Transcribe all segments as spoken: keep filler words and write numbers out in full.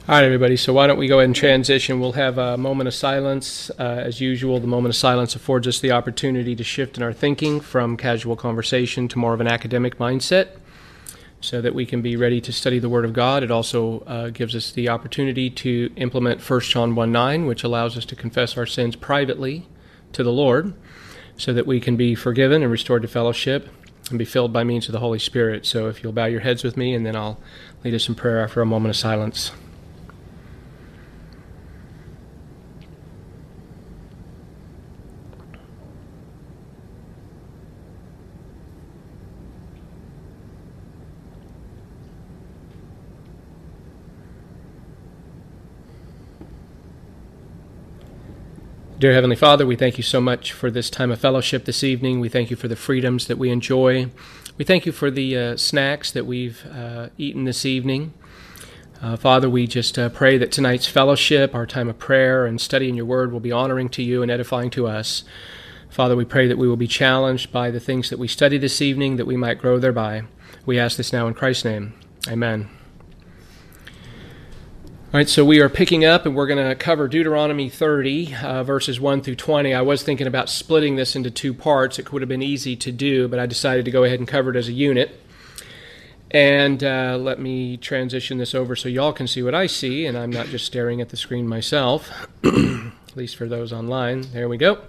All right, everybody, so why don't we go ahead and transition. We'll have a moment of silence. Uh, as usual, the moment of silence affords us the opportunity to shift in our thinking from casual conversation to more of an academic mindset so that we can be ready to study the Word of God. It also uh, gives us the opportunity to implement First John one nine, which allows us to confess our sins privately to the Lord so that we can be forgiven and restored to fellowship and be filled by means of the Holy Spirit. So if you'll bow your heads with me, and then I'll lead us in prayer after a moment of silence. Dear Heavenly Father, we thank you so much for this time of fellowship this evening. We thank you for the freedoms that we enjoy. We thank you for the uh, snacks that we've uh, eaten this evening. Uh, Father, we just uh, pray that tonight's fellowship, our time of prayer and studying your word, will be honoring to you and edifying to us. Father, we pray that we will be challenged by the things that we study this evening, that we might grow thereby. We ask this now in Christ's name. Amen. All right, so we are picking up, and we're going to cover Deuteronomy thirty, uh, verses one through twenty. I was thinking about splitting this into two parts. It would have been easy to do, but I decided to go ahead and cover it as a unit. And uh, let me transition this over so y'all can see what I see, and I'm not just staring at the screen myself, at least for those online. There we go.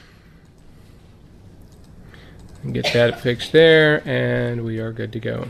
Get that fixed there, and we are good to go.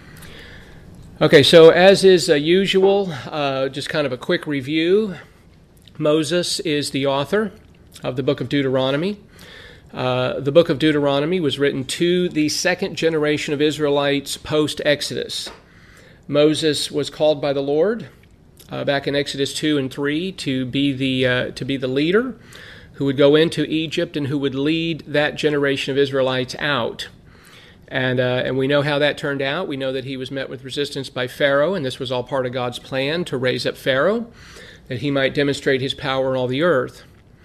Okay, so as is uh, usual, uh, just kind of a quick review. Moses is the author of the book of Deuteronomy. Uh, the book of Deuteronomy was written to the second generation of Israelites post-Exodus. Moses was called by the Lord uh, back in Exodus two and three to be the uh, to be the leader who would go into Egypt and who would lead that generation of Israelites out. And uh, and we know how that turned out. We know that he was met with resistance by Pharaoh, and this was all part of God's plan to raise up Pharaoh, that he might demonstrate his power in all the earth.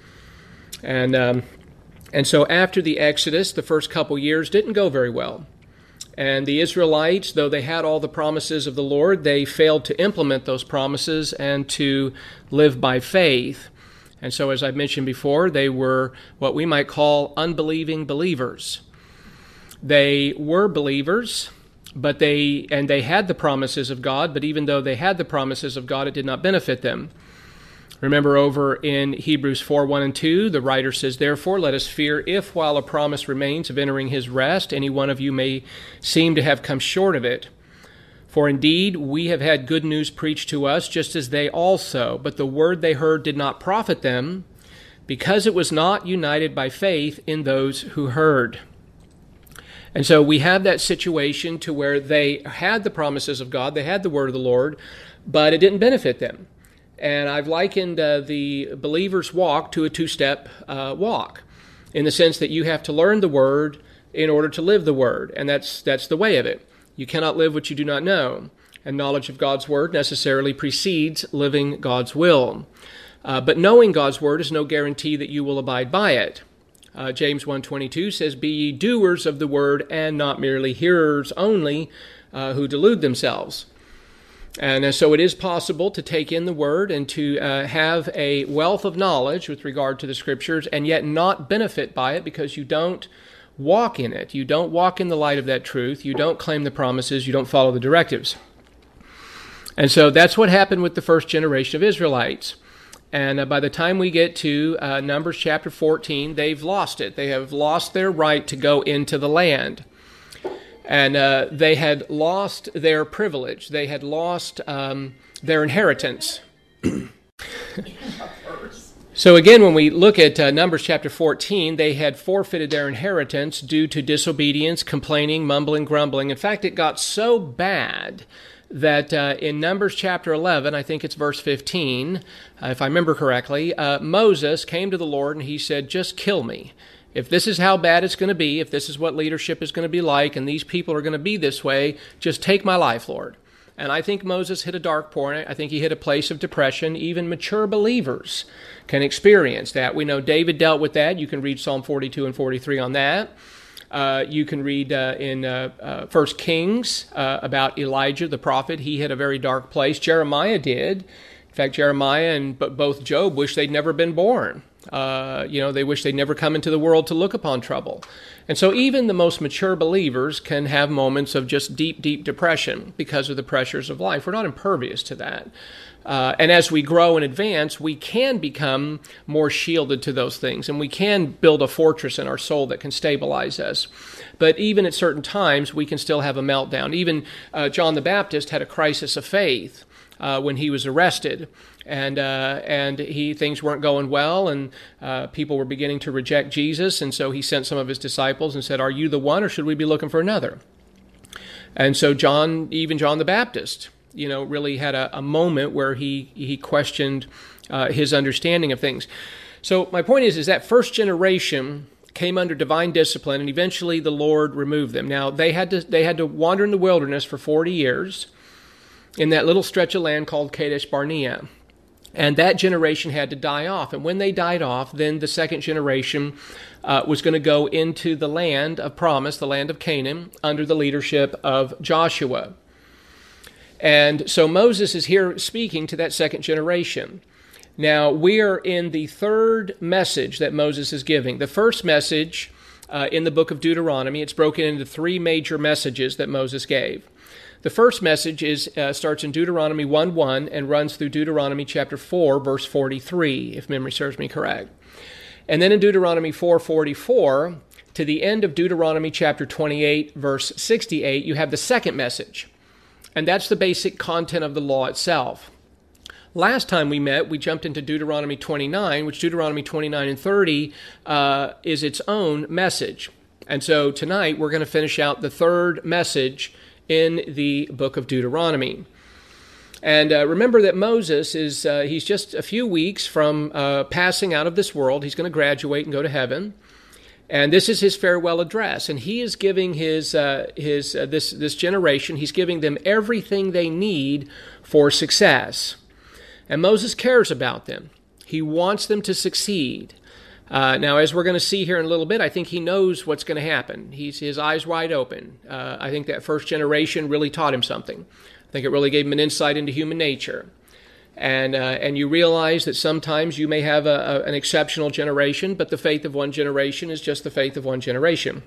And um, and so after the Exodus, the first couple years didn't go very well. And the Israelites, though they had all the promises of the Lord, they failed to implement those promises and to live by faith. And so, as I've mentioned before, they were what we might call unbelieving believers. They were believers, but they and they had the promises of God, but even though they had the promises of God, it did not benefit them. Remember over in Hebrews four, one and two, the writer says, "Therefore let us fear if, while a promise remains of entering his rest, any one of you may seem to have come short of it. For indeed we have had good news preached to us, just as they also, but the word they heard did not profit them, because it was not united by faith in those who heard." And so we have that situation to where they had the promises of God, they had the word of the Lord, but it didn't benefit them. And I've likened uh, the believer's walk to a two-step uh, walk, in the sense that you have to learn the word in order to live the word, and that's that's the way of it. You cannot live what you do not know, and knowledge of God's word necessarily precedes living God's will. Uh, but knowing God's word is no guarantee that you will abide by it. Uh, James one twenty-two says, "Be ye doers of the word, and not merely hearers only, uh, who delude themselves." And uh, so it is possible to take in the word and to uh, have a wealth of knowledge with regard to the scriptures, and yet not benefit by it because you don't walk in it. You don't walk in the light of that truth. You don't claim the promises. You don't follow the directives. And so that's what happened with the first generation of Israelites. And uh, by the time we get to uh, Numbers chapter fourteen, they've lost it. They have lost their right to go into the land. And uh, they had lost their privilege. They had lost um, their inheritance. So again, when we look at uh, Numbers chapter fourteen, they had forfeited their inheritance due to disobedience, complaining, mumbling, grumbling. In fact, it got so bad that uh, in Numbers chapter eleven, I think it's verse fifteen, uh, if I remember correctly, uh, Moses came to the Lord and he said, "Just kill me. If this is how bad it's going to be, if this is what leadership is going to be like, and these people are going to be this way, just take my life, Lord." And I think Moses hit a dark point. I think he hit a place of depression. Even mature believers can experience that. We know David dealt with that. You can read Psalm forty-two and forty-three on that. Uh, you can read uh, in uh, uh, First Kings uh, about Elijah the prophet. He hit a very dark place. Jeremiah did. In fact, Jeremiah and b- both Job wish they'd never been born. Uh, you know, they wish they'd never come into the world to look upon trouble. And so even the most mature believers can have moments of just deep, deep depression because of the pressures of life. We're not impervious to that. Uh, and as we grow and advance, we can become more shielded to those things, and we can build a fortress in our soul that can stabilize us. But even at certain times, we can still have a meltdown. Even uh, John the Baptist had a crisis of faith uh, when he was arrested, and uh, and he things weren't going well, and uh, people were beginning to reject Jesus, and so he sent some of his disciples and said, "Are you the one, or should we be looking for another?" And so John, even John the Baptist, you know, really had a, a moment where he he questioned uh, his understanding of things. So my point is, is that first generation came under divine discipline, and eventually the Lord removed them. Now they had to they had to wander in the wilderness for forty years in that little stretch of land called Kadesh Barnea, and that generation had to die off. And when they died off, then the second generation uh, was going to go into the land of promise, the land of Canaan, under the leadership of Joshua. And so Moses is here speaking to that second generation. Now, we are in the third message that Moses is giving. The first message uh, in the book of Deuteronomy, it's broken into three major messages that Moses gave. The first message is uh, starts in Deuteronomy one one and runs through Deuteronomy chapter four, verse forty-three, if memory serves me correct. And then in Deuteronomy four forty-four, to the end of Deuteronomy chapter twenty-eight, verse sixty-eight, you have the second message. And that's the basic content of the law itself. Last time we met, we jumped into Deuteronomy twenty-nine, which Deuteronomy twenty-nine and thirty uh, is its own message. And so tonight we're going to finish out the third message in the book of Deuteronomy. And uh, remember that Moses is, uh, he's just a few weeks from uh, passing out of this world. He's going to graduate and go to heaven. And this is his farewell address, and he is giving his uh, his uh, this this generation. He's giving them everything they need for success, and Moses cares about them. He wants them to succeed. Uh, now, as we're going to see here in a little bit, I think he knows what's going to happen. He's his eyes wide open. Uh, I think that first generation really taught him something. I think it really gave him an insight into human nature. And uh, and you realize that sometimes you may have a, a, an exceptional generation, but the faith of one generation is just the faith of one generation.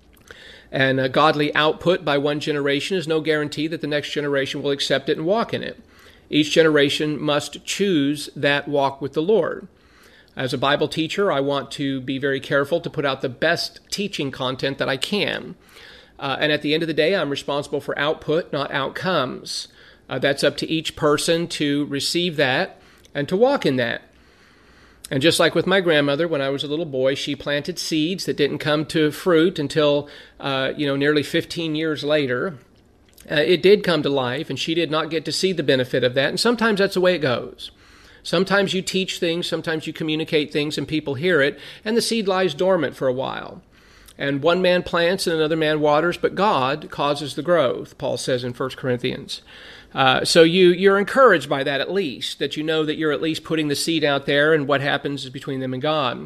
And a godly output by one generation is no guarantee that the next generation will accept it and walk in it. Each generation must choose that walk with the Lord. As a Bible teacher, I want to be very careful to put out the best teaching content that I can. Uh, and at the end of the day, I'm responsible for output, not outcomes. Uh, that's up to each person to receive that and to walk in that. And just like with my grandmother, when I was a little boy, she planted seeds that didn't come to fruit until, uh, you know, nearly fifteen years later. Uh, it did come to life, and she did not get to see the benefit of that. And sometimes that's the way it goes. Sometimes you teach things, sometimes you communicate things, and people hear it, and the seed lies dormant for a while. And one man plants and another man waters, but God causes the growth, Paul says in First Corinthians. Uh, so you, you're encouraged by that at least, that you know that you're at least putting the seed out there, and what happens is between them and God.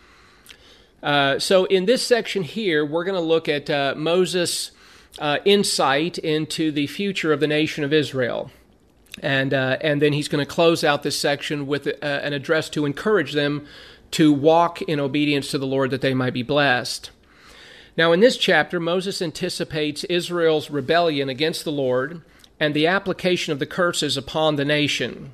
Uh, so in this section here, we're going to look at uh, Moses' uh, insight into the future of the nation of Israel. And, uh, and then he's going to close out this section with uh, an address to encourage them to walk in obedience to the Lord that they might be blessed. Now in this chapter, Moses anticipates Israel's rebellion against the Lord and the application of the curses upon the nation.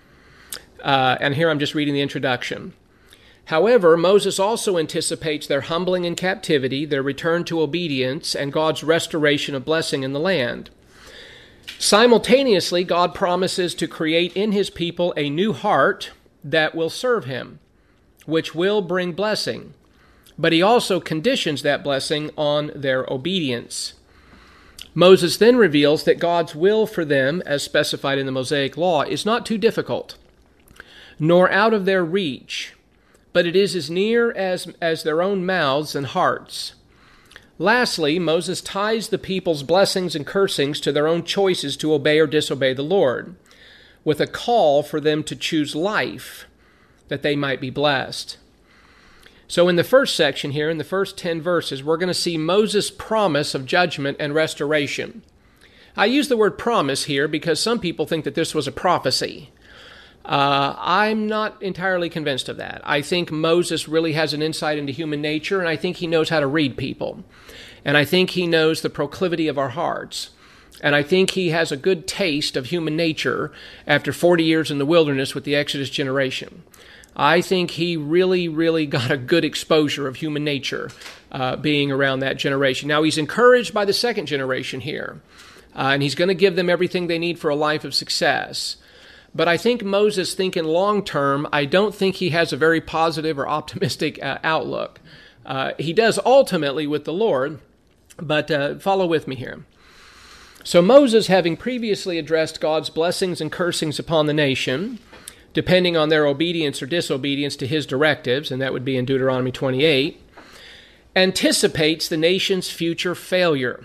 Uh, and here I'm just reading the introduction. However, Moses also anticipates their humbling in captivity, their return to obedience, and God's restoration of blessing in the land. Simultaneously, God promises to create in his people a new heart that will serve him, which will bring blessing. But he also conditions that blessing on their obedience. Moses then reveals that God's will for them, as specified in the Mosaic Law, is not too difficult, nor out of their reach, but it is as near as, as their own mouths and hearts. Lastly, Moses ties the people's blessings and cursings to their own choices to obey or disobey the Lord, with a call for them to choose life, that they might be blessed. So in the first section here, in the first ten verses, we're going to see Moses' promise of judgment and restoration. I use the word promise here because some people think that this was a prophecy. Uh, I'm not entirely convinced of that. I think Moses really has an insight into human nature, and I think he knows how to read people. And I think he knows the proclivity of our hearts. And I think he has a good taste of human nature after forty years in the wilderness with the Exodus generation. I think he really, really got a good exposure of human nature uh, being around that generation. Now, he's encouraged by the second generation here, uh, and he's going to give them everything they need for a life of success. But I think Moses, thinking long term, I don't think he has a very positive or optimistic uh, outlook. Uh, he does ultimately with the Lord, but uh, follow with me here. So Moses, having previously addressed God's blessings and cursings upon the nation, depending on their obedience or disobedience to his directives, and that would be in Deuteronomy twenty-eight, anticipates the nation's future failure.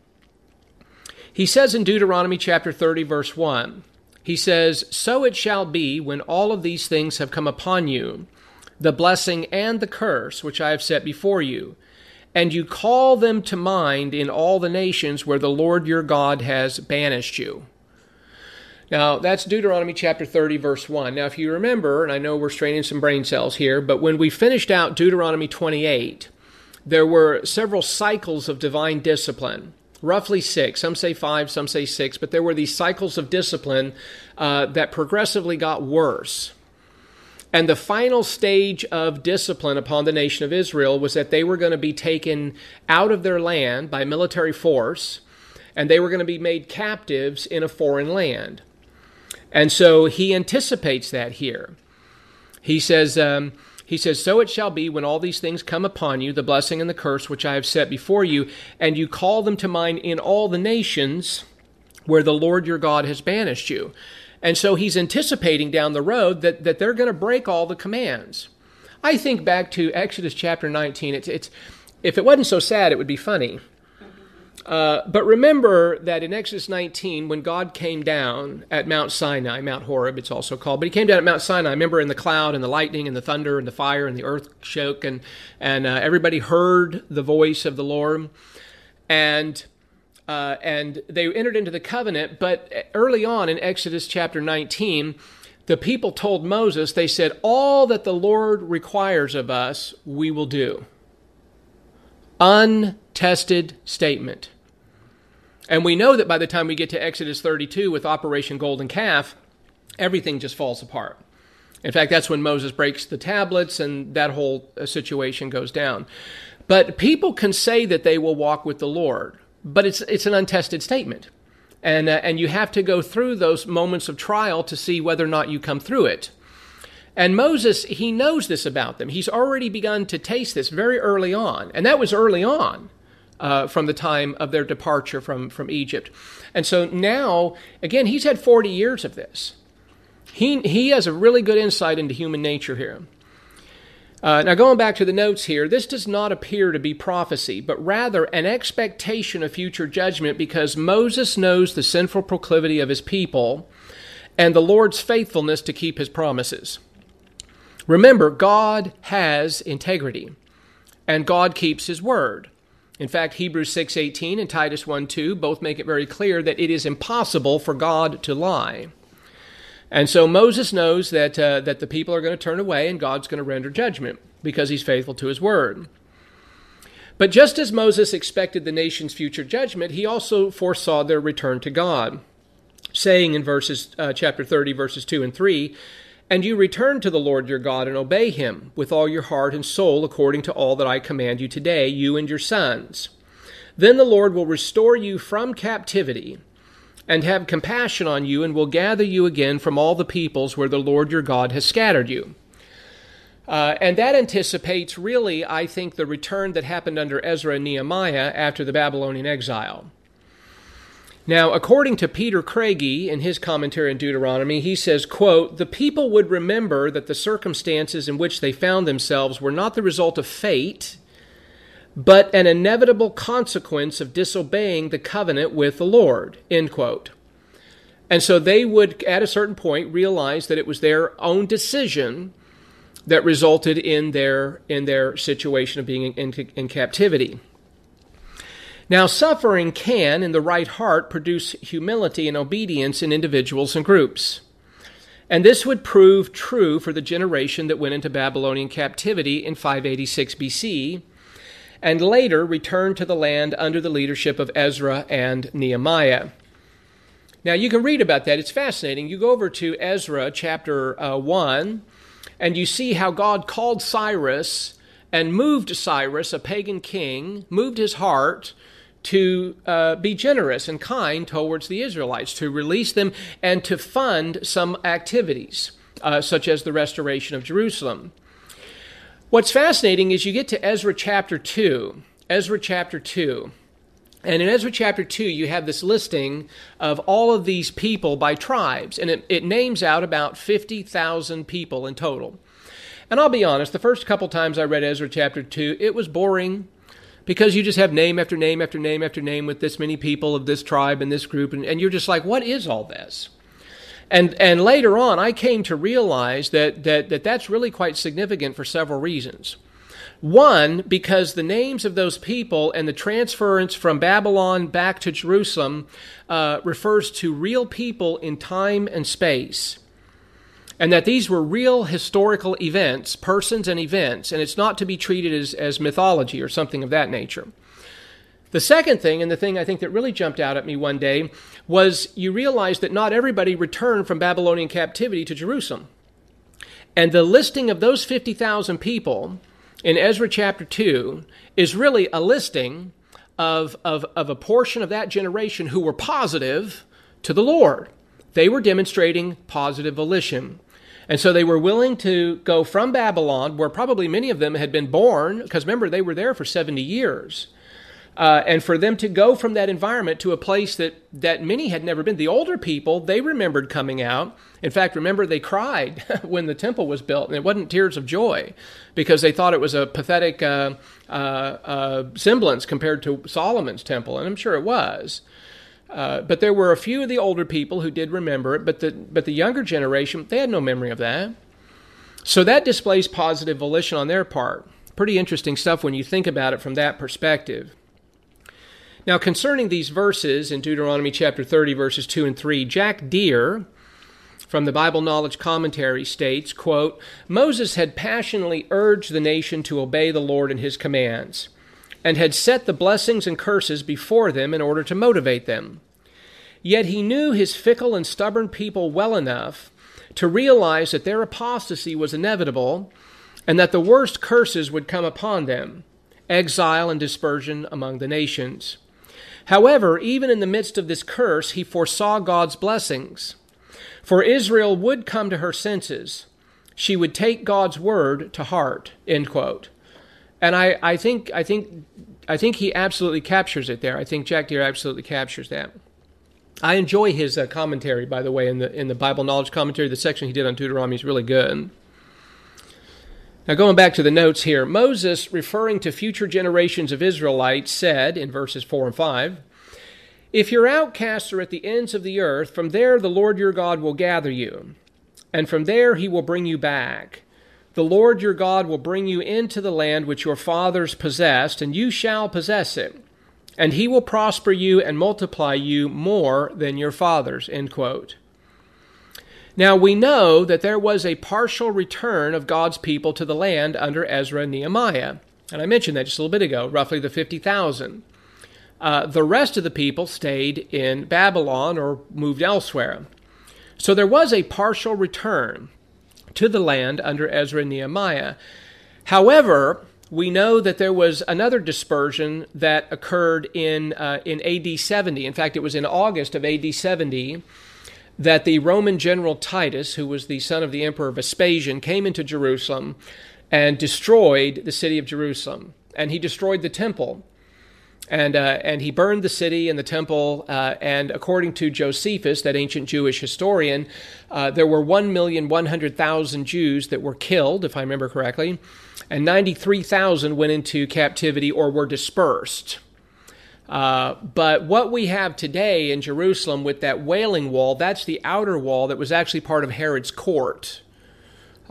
He says in Deuteronomy chapter thirty, verse one, he says, "So it shall be when all of these things have come upon you, the blessing and the curse which I have set before you, and you call them to mind in all the nations where the Lord your God has banished you." Now, that's Deuteronomy chapter thirty, verse one. Now, if you remember, and I know we're straining some brain cells here, but when we finished out Deuteronomy twenty-eight, there were several cycles of divine discipline, roughly six. Some say five, some say six, but there were these cycles of discipline uh, that progressively got worse. And the final stage of discipline upon the nation of Israel was that they were going to be taken out of their land by military force, and they were going to be made captives in a foreign land. And so he anticipates that here. He says, um, he says, "So it shall be when all these things come upon you, the blessing and the curse which I have set before you, and you call them to mind in all the nations where the Lord your God has banished you." And so he's anticipating down the road that, that they're going to break all the commands. I think back to Exodus chapter nineteen. It's, it's, if it wasn't so sad, it would be funny. Uh, but remember that in Exodus nineteen, when God came down at Mount Sinai, Mount Horeb it's also called, but he came down at Mount Sinai, remember, in the cloud and the lightning and the thunder and the fire and the earth shook, and, and uh, everybody heard the voice of the Lord. And uh, and they entered into the covenant, but early on in Exodus chapter nineteen, the people told Moses, they said, "All that the Lord requires of us, we will do." Untested statement. And we know that by the time we get to Exodus thirty-two with Operation Golden Calf, everything just falls apart. In fact, that's when Moses breaks the tablets and that whole situation goes down. But people can say that they will walk with the Lord, but it's it's an untested statement. And, uh, and you have to go through those moments of trial to see whether or not you come through it. And Moses, he knows this about them. He's already begun to taste this very early on. And that was early on uh, from the time of their departure from, from Egypt. And so now, again, he's had forty years of this. He, he has a really good insight into human nature here. Uh, now, going back to the notes here, this does not appear to be prophecy, but rather an expectation of future judgment, because Moses knows the sinful proclivity of his people and the Lord's faithfulness to keep his promises. Remember, God has integrity, and God keeps his word. In fact, Hebrews six eighteen and Titus one two both make it very clear that it is impossible for God to lie. And so Moses knows that uh, that the people are going to turn away and God's going to render judgment because he's faithful to his word. But just as Moses expected the nation's future judgment, he also foresaw their return to God, saying in verses uh, chapter thirty, verses two and three, "And you return to the Lord your God and obey him with all your heart and soul according to all that I command you today, you and your sons. Then the Lord will restore you from captivity and have compassion on you, and will gather you again from all the peoples where the Lord your God has scattered you." Uh, and that anticipates, really, I think, the return that happened under Ezra and Nehemiah after the Babylonian exile. Now, according to Peter Craigie, in his commentary on Deuteronomy, he says, quote, "The people would remember that the circumstances in which they found themselves were not the result of fate, but an inevitable consequence of disobeying the covenant with the Lord," end quote. And so they would, at a certain point, realize that it was their own decision that resulted in their in their situation of being in, in, in captivity. Now, suffering can, in the right heart, produce humility and obedience in individuals and groups. And this would prove true for the generation that went into Babylonian captivity in five eighty-six B C, and later returned to the land under the leadership of Ezra and Nehemiah. Now, you can read about that. It's fascinating. You go over to Ezra chapter uh, one, and you see how God called Cyrus and moved Cyrus, a pagan king, moved his heart to uh, be generous and kind towards the Israelites, to release them and to fund some activities, uh, such as the restoration of Jerusalem. What's fascinating is you get to Ezra chapter two, Ezra chapter two, and in Ezra chapter two you have this listing of all of these people by tribes, and it, it names out about fifty thousand people in total. And I'll be honest, the first couple times I read Ezra chapter two, it was boring, because you just have name after name after name after name with this many people of this tribe and this group, and, and you're just like, what is all this? And and later on, I came to realize that, that, that that's really quite significant for several reasons. One, because the names of those people and the transference from Babylon back to Jerusalem uh, refers to real people in time and space. And that these were real historical events, persons and events, and it's not to be treated as, as mythology or something of that nature. The second thing, and the thing I think that really jumped out at me one day, was you realize that not everybody returned from Babylonian captivity to Jerusalem. And the listing of those fifty thousand people in Ezra chapter two is really a listing of, of, of a portion of that generation who were positive to the Lord. They were demonstrating positive volition. And so they were willing to go from Babylon, where probably many of them had been born, because remember, they were there for seventy years. Uh, and for them to go from that environment to a place that, that many had never been. The older people, they remembered coming out. In fact, remember, they cried when the temple was built, and it wasn't tears of joy, because they thought it was a pathetic uh, uh, uh, semblance compared to Solomon's temple, and I'm sure it was. Uh, but there were a few of the older people who did remember it, but the but the younger generation, they had no memory of that. So that displays positive volition on their part. Pretty interesting stuff when you think about it from that perspective. Now, concerning these verses in Deuteronomy chapter thirty, verses two and three, Jack Deere from the Bible Knowledge Commentary states, quote, Moses had passionately urged the nation to obey the Lord and his commands, and had set the blessings and curses before them in order to motivate them. Yet he knew his fickle and stubborn people well enough to realize that their apostasy was inevitable and that the worst curses would come upon them, exile and dispersion among the nations. However, even in the midst of this curse, he foresaw God's blessings. For Israel would come to her senses. She would take God's word to heart, end quote. And I, I think I think I think he absolutely captures it there. I think Jack Deere absolutely captures that. I enjoy his uh, commentary, by the way, in the in the Bible Knowledge Commentary. The section he did on Deuteronomy is really good. Now, going back to the notes here, Moses, referring to future generations of Israelites, said in verses four and five, If your outcasts are at the ends of the earth, from there the Lord your God will gather you, and from there he will bring you back. The Lord your God will bring you into the land which your fathers possessed, and you shall possess it. And he will prosper you and multiply you more than your fathers, end quote. Now, we know that there was a partial return of God's people to the land under Ezra and Nehemiah. And I mentioned that just a little bit ago, roughly the fifty thousand. Uh, the rest of the people stayed in Babylon or moved elsewhere. So there was a partial return to the land under Ezra and Nehemiah. However, we know that there was another dispersion that occurred in uh, in A D seventy. In fact, it was in August of A D seventy that the Roman general Titus, who was the son of the emperor Vespasian, came into Jerusalem and destroyed the city of Jerusalem. And he destroyed the temple. And uh, and he burned the city and the temple, uh, and according to Josephus, that ancient Jewish historian, uh, there were one million one hundred thousand Jews that were killed, if I remember correctly, and ninety-three thousand went into captivity or were dispersed. Uh, but what we have today in Jerusalem with that Wailing Wall, that's the outer wall that was actually part of Herod's court.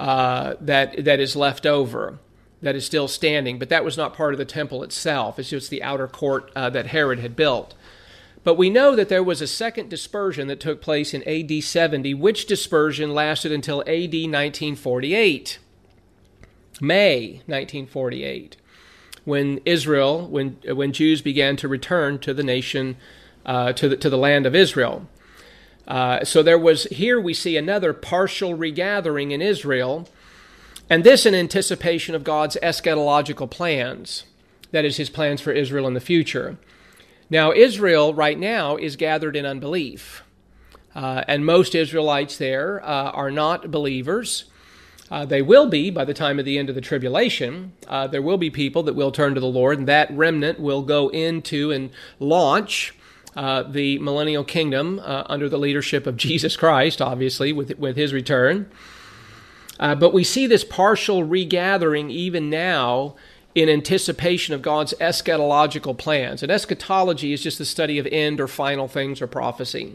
uh, that that is left over, that is still standing. But that was not part of the temple itself. It's just the outer court uh, that Herod had built. But we know that there was a second dispersion that took place in A D seventy, which dispersion lasted until A D nineteen forty-eight, May nineteen forty-eight, when Israel, when when Jews began to return to the nation, uh, to the to the land of Israel. Uh, so there was, here we see another partial regathering in Israel, and this in anticipation of God's eschatological plans, that is, his plans for Israel in the future. Now, Israel right now is gathered in unbelief, uh, and most Israelites there uh, are not believers. Uh, they will be by the time of the end of the tribulation. Uh, there will be people that will turn to the Lord, and that remnant will go into and launch uh, the millennial kingdom uh, under the leadership of Jesus Christ, obviously, with, with his return. Uh, but we see this partial regathering even now in anticipation of God's eschatological plans. And eschatology is just the study of end or final things or prophecy.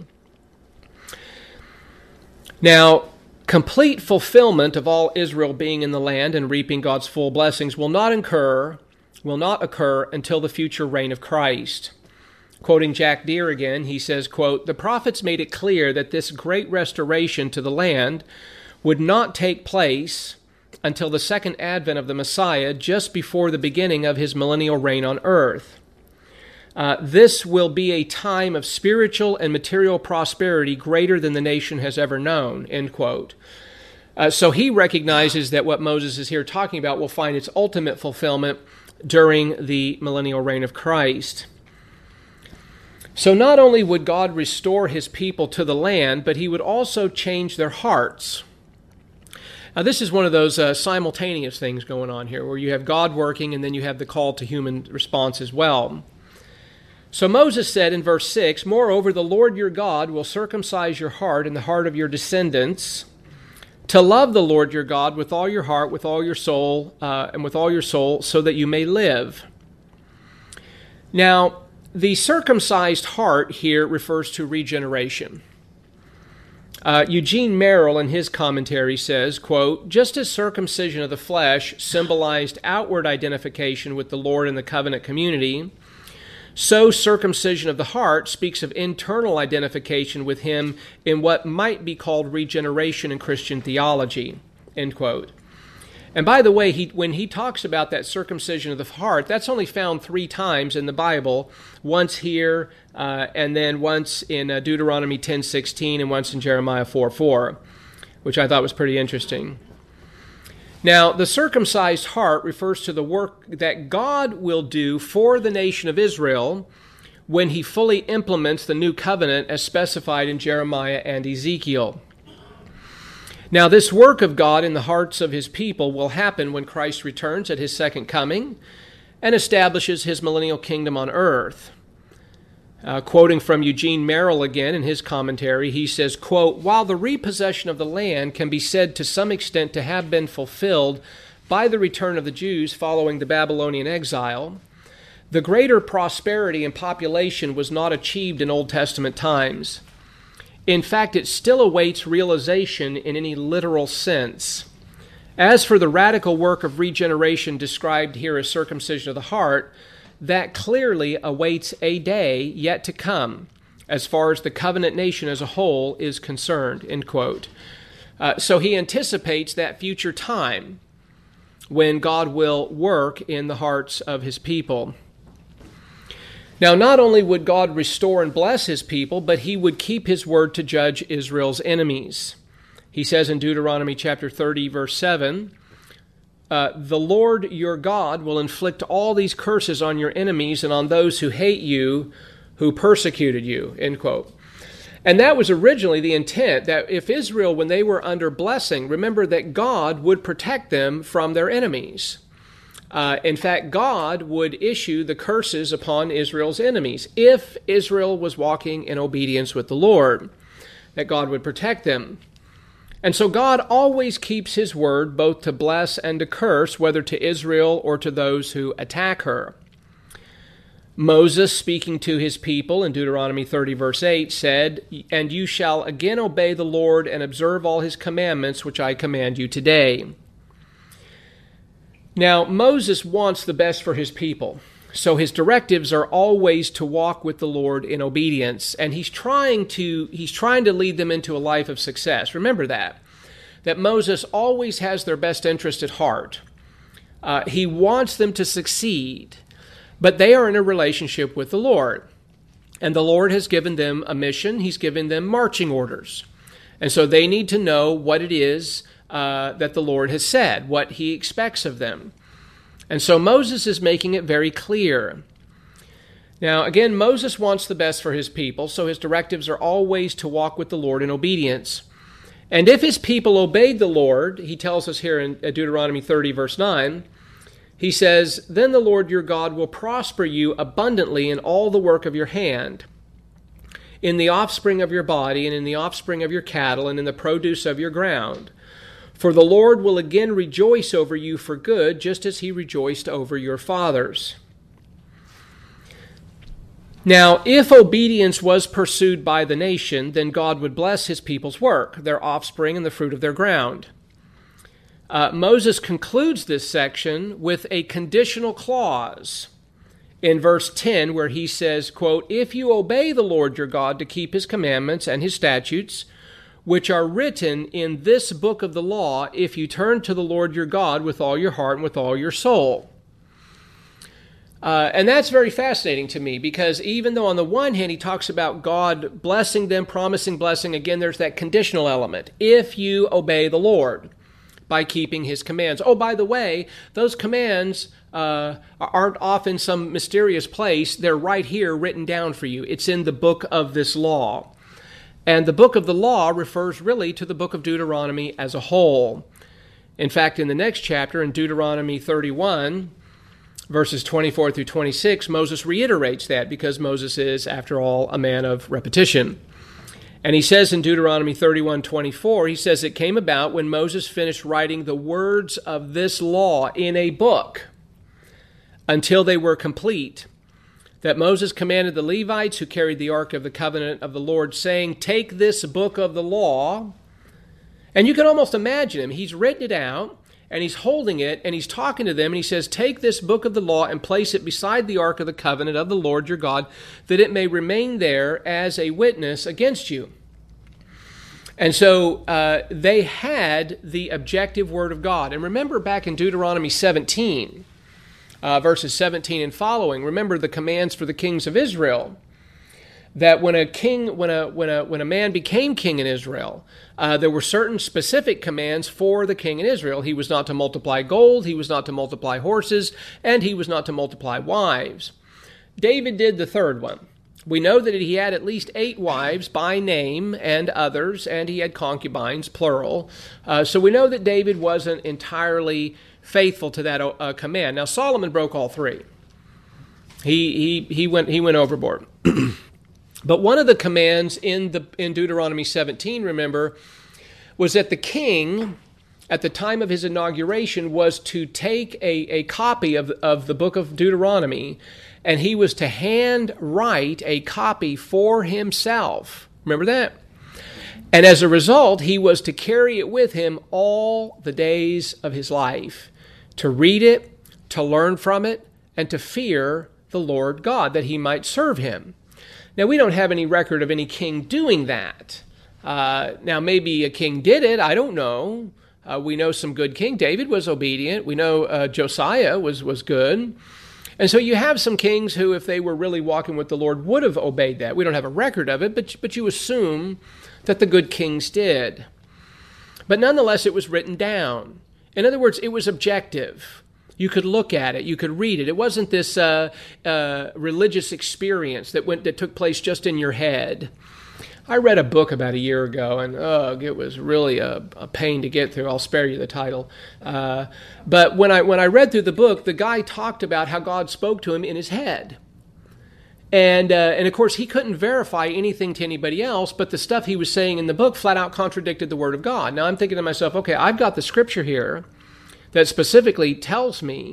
Now, complete fulfillment of all Israel being in the land and reaping God's full blessings will not occur, will not occur until the future reign of Christ. Quoting Jack Deere again, he says, quote, "The prophets made it clear that this great restoration to the land would not take place until the second advent of the Messiah, just before the beginning of his millennial reign on earth. Uh, this will be a time of spiritual and material prosperity greater than the nation has ever known," end quote. Uh, so he recognizes that what Moses is here talking about will find its ultimate fulfillment during the millennial reign of Christ. So not only would God restore his people to the land, but he would also change their hearts. Now, this is one of those uh, simultaneous things going on here, where you have God working and then you have the call to human response as well. So Moses said in verse six, "Moreover, the Lord your God will circumcise your heart and the heart of your descendants, to love the Lord your God with all your heart, with all your soul, uh, and with all your soul, so that you may live." Now, the circumcised heart here refers to regeneration. Uh, Eugene Merrill, in his commentary, says, quote, "Just as circumcision of the flesh symbolized outward identification with the Lord in the covenant community, so circumcision of the heart speaks of internal identification with him in what might be called regeneration in Christian theology," end quote. And by the way, he, when he talks about that circumcision of the heart, that's only found three times in the Bible, once here, uh, and then once in uh, Deuteronomy ten sixteen, and once in Jeremiah four four, which I thought was pretty interesting. Now, the circumcised heart refers to the work that God will do for the nation of Israel when he fully implements the new covenant as specified in Jeremiah and Ezekiel. Now, this work of God in the hearts of his people will happen when Christ returns at his second coming and establishes his millennial kingdom on earth. Uh, quoting from Eugene Merrill again in his commentary, he says, quote, "While the repossession of the land can be said to some extent to have been fulfilled by the return of the Jews following the Babylonian exile, the greater prosperity and population was not achieved in Old Testament times. In fact, it still awaits realization in any literal sense. As for the radical work of regeneration described here as circumcision of the heart, that clearly awaits a day yet to come, as far as the covenant nation as a whole is concerned," end quote. Uh, so he anticipates that future time when God will work in the hearts of his people. Now, not only would God restore and bless his people, but he would keep his word to judge Israel's enemies. He says in Deuteronomy chapter thirty, verse seven, uh, "The Lord your God will inflict all these curses on your enemies and on those who hate you, who persecuted you," end quote. And that was originally the intent, that if Israel, when they were under blessing, remember that God would protect them from their enemies. Uh, in fact, God would issue the curses upon Israel's enemies if Israel was walking in obedience with the Lord, that God would protect them. And so God always keeps his word both to bless and to curse, whether to Israel or to those who attack her. Moses, speaking to his people in Deuteronomy thirty, verse eight, said, "And you shall again obey the Lord and observe all his commandments, which I command you today." Now, Moses wants the best for his people, so his directives are always to walk with the Lord in obedience, and he's trying to he's trying to lead them into a life of success. Remember that, that Moses always has their best interest at heart. Uh, he wants them to succeed, but they are in a relationship with the Lord, and the Lord has given them a mission. He's given them marching orders, and so they need to know what it is Uh, that the Lord has said, what he expects of them. And so Moses is making it very clear. Now, again, Moses wants the best for his people, so his directives are always to walk with the Lord in obedience. And if his people obeyed the Lord, he tells us here in Deuteronomy thirty, verse nine, he says, "Then the Lord your God will prosper you abundantly in all the work of your hand, in the offspring of your body, and in the offspring of your cattle, and in the produce of your ground. For the Lord will again rejoice over you for good, just as he rejoiced over your fathers." Now, if obedience was pursued by the nation, then God would bless his people's work, their offspring, and the fruit of their ground. Uh, Moses concludes this section with a conditional clause in verse ten, where he says, quote, "If you obey the Lord your God to keep his commandments and his statutes, which are written in this book of the law, if you turn to the Lord your God with all your heart and with all your soul." Uh, and that's very fascinating to me, because even though on the one hand he talks about God blessing them, promising blessing, again, there's that conditional element. If you obey the Lord by keeping his commands. Oh, by the way, those commands uh, aren't off in some mysterious place. They're right here written down for you. It's in the book of this law. And the book of the law refers really to the book of Deuteronomy as a whole. In fact, in the next chapter, in Deuteronomy thirty-one, verses twenty-four through twenty-six, Moses reiterates that, because Moses is, after all, a man of repetition. And he says in Deuteronomy thirty-one, twenty-four, he says, "It came about when Moses finished writing the words of this law in a book until they were complete, that Moses commanded the Levites who carried the ark of the covenant of the Lord, saying, 'Take this book of the law.'" And you can almost imagine him. He's written it out, and he's holding it, and he's talking to them, and he says, "Take this book of the law and place it beside the ark of the covenant of the Lord your God, that it may remain there as a witness against you." And so uh, they had the objective word of God. And remember back in Deuteronomy seventeen, Uh, verses seventeen and following, remember the commands for the kings of Israel, that when a king, when a when a when a man became king in Israel, uh, there were certain specific commands for the king in Israel. He was not to multiply gold, he was not to multiply horses, and he was not to multiply wives. David did the third one. We know that he had at least eight wives by name and others, and he had concubines, plural. Uh, so we know that David wasn't entirely faithful to that uh, command. Now, Solomon broke all three. He he he went he went overboard. But one of the commands in the in Deuteronomy seventeen, remember, was that the king, at the time of his inauguration, was to take a, a copy of, of the book of Deuteronomy, and he was to hand write a copy for himself. Remember that? And as a result, he was to carry it with him all the days of his life, to read it, to learn from it, and to fear the Lord God, that he might serve him. Now, we don't have any record of any king doing that. Uh, now, maybe a king did it. I don't know. Uh, we know some good king. David was obedient. We know uh, Josiah was, was good. And so you have some kings who, if they were really walking with the Lord, would have obeyed that. We don't have a record of it, but, but you assume that the good kings did. But nonetheless, it was written down. In other words, it was objective. You could look at it. You could read it. It wasn't this uh, uh, religious experience that went that took place just in your head. I read a book about a year ago, and ugh, it was really a, a pain to get through. I'll spare you the title. Uh, but when I when I read through the book, the guy talked about how God spoke to him in his head. And, uh, and of course, he couldn't verify anything to anybody else, but the stuff he was saying in the book flat out contradicted the Word of God. Now, I'm thinking to myself, okay, I've got the Scripture here that specifically tells me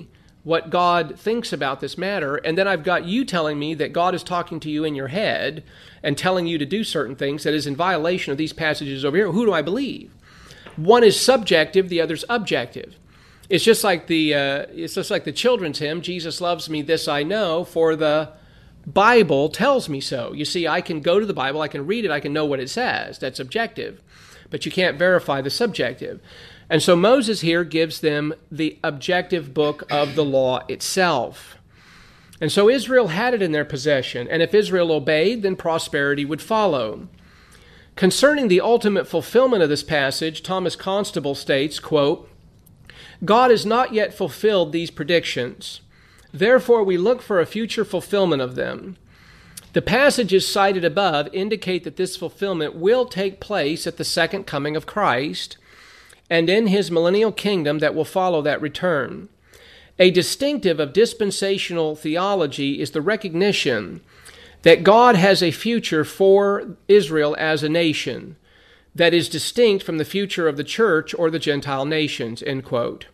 what God thinks about this matter, and then I've got you telling me that God is talking to you in your head and telling you to do certain things that is in violation of these passages over here. Who do I believe? One is subjective, the other's objective. It's just like the uh, it's just like the children's hymn, Jesus loves me, this I know, for the Bible tells me so. You see, I can go to the Bible, I can read it, I can know what it says. That's objective. But you can't verify the subjective. And so Moses here gives them the objective book of the law itself. And so Israel had it in their possession, and if Israel obeyed, then prosperity would follow. Concerning the ultimate fulfillment of this passage, Thomas Constable states, quote, God has not yet fulfilled these predictions. Therefore, we look for a future fulfillment of them. The passages cited above indicate that this fulfillment will take place at the second coming of Christ and in his millennial kingdom that will follow that return. A distinctive of dispensational theology is the recognition that God has a future for Israel as a nation that is distinct from the future of the church or the Gentile nations, end quote.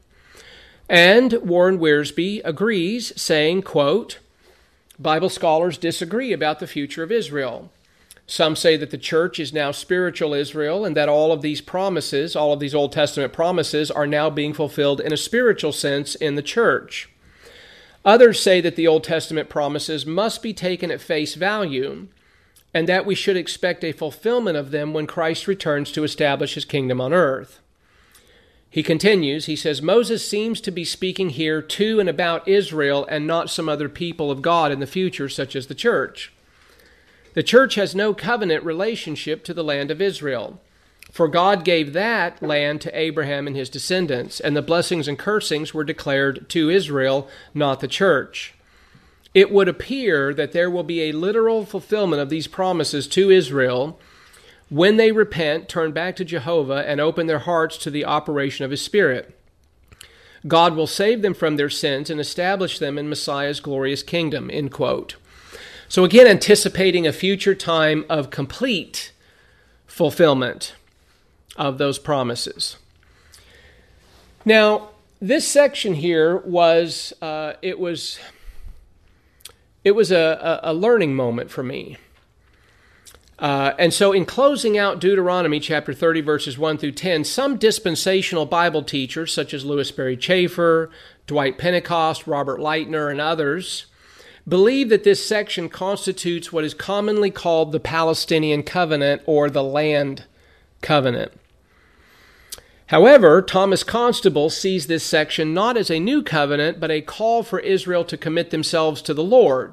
And Warren Wiersbe agrees, saying, quote, Bible scholars disagree about the future of Israel. Some say that the church is now spiritual Israel and that all of these promises, all of these Old Testament promises, are now being fulfilled in a spiritual sense in the church. Others say that the Old Testament promises must be taken at face value and that we should expect a fulfillment of them when Christ returns to establish his kingdom on earth. He continues, he says, Moses seems to be speaking here to and about Israel and not some other people of God in the future, such as the church. The church has no covenant relationship to the land of Israel, for God gave that land to Abraham and his descendants, and the blessings and cursings were declared to Israel, not the church. It would appear that there will be a literal fulfillment of these promises to Israel when they repent, turn back to Jehovah, and open their hearts to the operation of his Spirit. God will save them from their sins and establish them in Messiah's glorious kingdom, end quote. So again, anticipating a future time of complete fulfillment of those promises. Now, this section here was, uh, it was, it was a, a learning moment for me. Uh, and so in closing out Deuteronomy chapter thirty, verses one through ten, some dispensational Bible teachers, such as Louis Berry Chafer, Dwight Pentecost, Robert Leitner, and others, believe that this section constitutes what is commonly called the Palestinian covenant or the land covenant. However, Thomas Constable sees this section not as a new covenant, but a call for Israel to commit themselves to the Lord.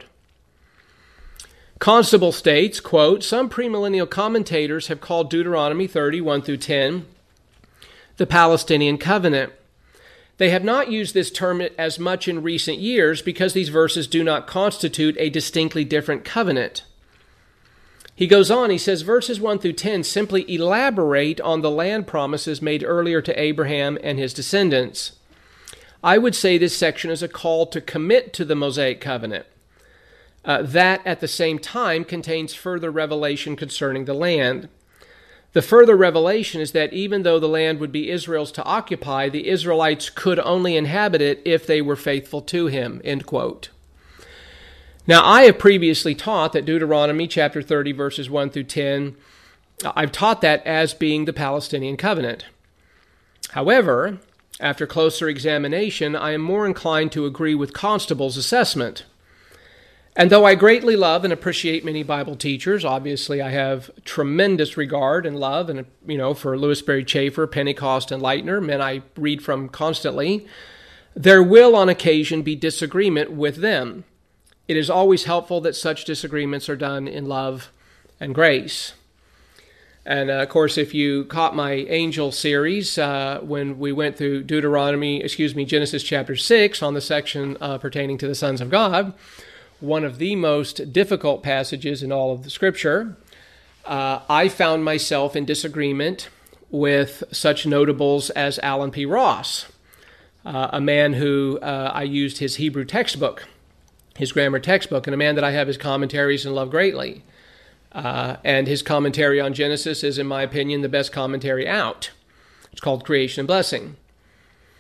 Constable states, quote, some premillennial commentators have called Deuteronomy thirty, one through ten, the Palestinian covenant. They have not used this term as much in recent years because these verses do not constitute a distinctly different covenant. He goes on, he says, verses one through ten simply elaborate on the land promises made earlier to Abraham and his descendants. I would say this section is a call to commit to the Mosaic covenant. Uh, that at the same time contains further revelation concerning the land. The further revelation is that even though the land would be Israel's to occupy, the Israelites could only inhabit it if they were faithful to him, end quote. Now, I have previously taught that Deuteronomy chapter thirty, verses one through ten, I've taught that as being the Palestinian covenant. However, after closer examination, I am more inclined to agree with Constable's assessment. And though I greatly love and appreciate many Bible teachers, obviously I have tremendous regard and love, and you know, for Louis Berry Chafer, Pentecost, and Leitner, men I read from constantly, there will on occasion be disagreement with them. It is always helpful that such disagreements are done in love and grace. And uh, of course, if you caught my angel series, uh, when we went through Deuteronomy, excuse me, Genesis chapter six on the section uh, pertaining to the sons of God, one of the most difficult passages in all of the Scripture, uh, I found myself in disagreement with such notables as Alan P. Ross, uh, a man who uh, I used his Hebrew textbook, his grammar textbook, and a man that I have his commentaries and love greatly. Uh, and his commentary on Genesis is, in my opinion, the best commentary out. It's called Creation and Blessing.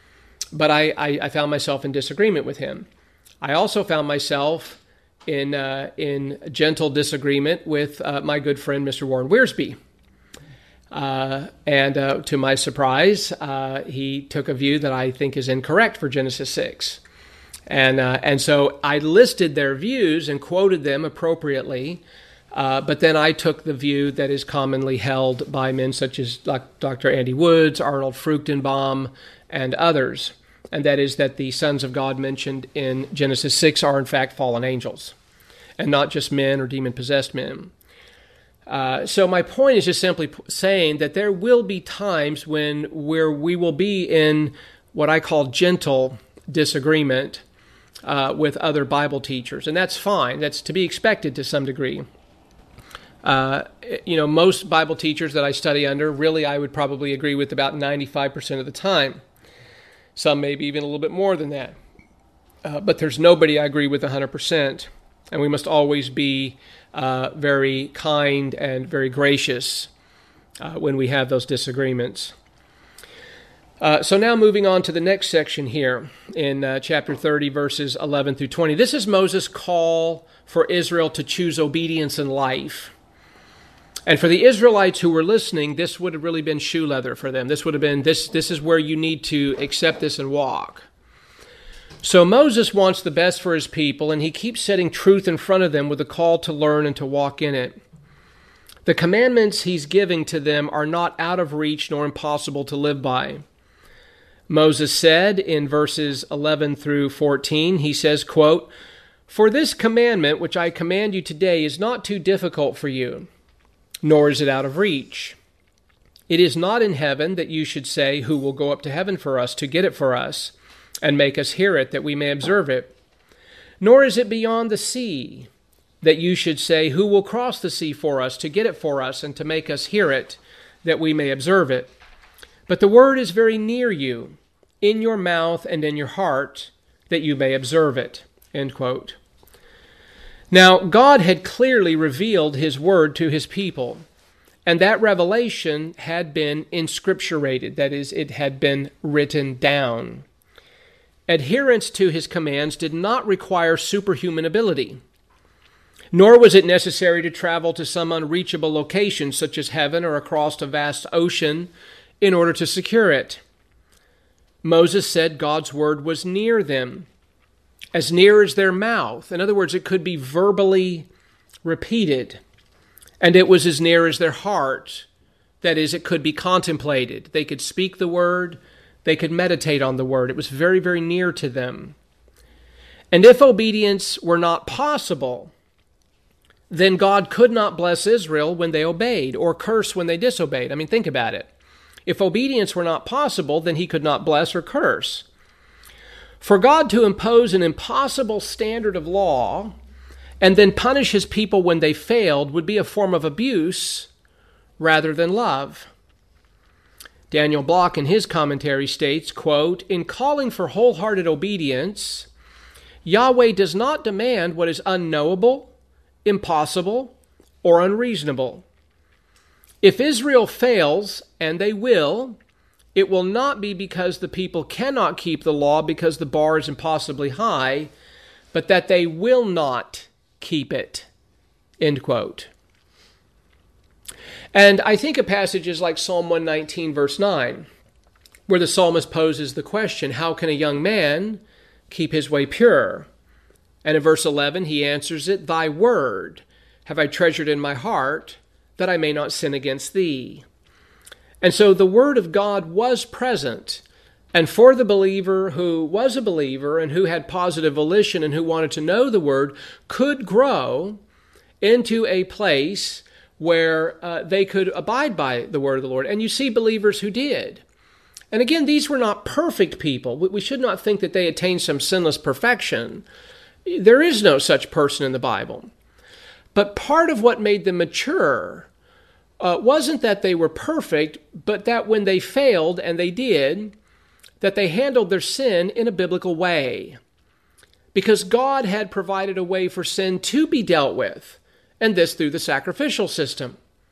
but I, I, I found myself in disagreement with him. I also found myself in uh, in gentle disagreement with uh, my good friend, Mister Warren Wiersbe. Uh, and uh, to my surprise, uh, he took a view that I think is incorrect for Genesis six. And uh, and so I listed their views and quoted them appropriately, uh, but then I took the view that is commonly held by men such as Doctor Andy Woods, Arnold Fruchtenbaum, and others, and that is that the sons of God mentioned in Genesis six are in fact fallen angels, and not just men or demon-possessed men. Uh, so my point is just simply saying that there will be times when where we will be in what I call gentle disagreement uh, with other Bible teachers, and that's fine. That's to be expected to some degree. Uh, you know, most Bible teachers that I study under, really I would probably agree with about ninety-five percent of the time. Some maybe even a little bit more than that. Uh, but there's nobody I agree with one hundred percent. And we must always be uh, very kind and very gracious uh, when we have those disagreements. Uh, so now moving on to the next section here in uh, chapter thirty, verses eleven through twenty. This is Moses' call for Israel to choose obedience in life. And for the Israelites who were listening, this would have really been shoe leather for them. This would have been, this, this is where you need to accept this and walk. So Moses wants the best for his people, and he keeps setting truth in front of them with a call to learn and to walk in it. The commandments he's giving to them are not out of reach nor impossible to live by. Moses said in verses eleven through fourteen, he says, quote, "For this commandment which I command you today is not too difficult for you, nor is it out of reach. It is not in heaven that you should say, who will go up to heaven for us to get it for us, and make us hear it, that we may observe it. Nor is it beyond the sea, that you should say, who will cross the sea for us, to get it for us, and to make us hear it, that we may observe it. But the word is very near you, in your mouth and in your heart, that you may observe it." End quote. Now, God had clearly revealed his word to his people, and that revelation had been inscripturated, that is, it had been written down. Adherence to his commands did not require superhuman ability, nor was it necessary to travel to some unreachable location, such as heaven or across a vast ocean, in order to secure it. Moses said God's word was near them, as near as their mouth. In other words, it could be verbally repeated, and it was as near as their heart. That is, it could be contemplated. They could speak the word, they could meditate on the word. It was very, very near to them. And if obedience were not possible, then God could not bless Israel when they obeyed, or curse when they disobeyed. I mean, think about it. If obedience were not possible, then he could not bless or curse. For God to impose an impossible standard of law and then punish his people when they failed would be a form of abuse rather than love. Daniel Block in his commentary states, quote, "In calling for wholehearted obedience, Yahweh does not demand what is unknowable, impossible, or unreasonable. If Israel fails, and they will, it will not be because the people cannot keep the law because the bar is impossibly high, but that they will not keep it." End quote. And I think of passages like Psalm one nineteen, verse nine, where the psalmist poses the question, how can a young man keep his way pure? And in verse eleven, he answers it, "Thy word have I treasured in my heart, that I may not sin against thee." And so the word of God was present. And for the believer who was a believer and who had positive volition and who wanted to know the word, could grow into a place where uh, they could abide by the word of the Lord. And you see believers who did. And again, these were not perfect people. We should not think that they attained some sinless perfection. There is no such person in the Bible. But part of what made them mature uh, wasn't that they were perfect, but that when they failed, and they did, that they handled their sin in a biblical way. Because God had provided a way for sin to be dealt with, and this through the sacrificial system.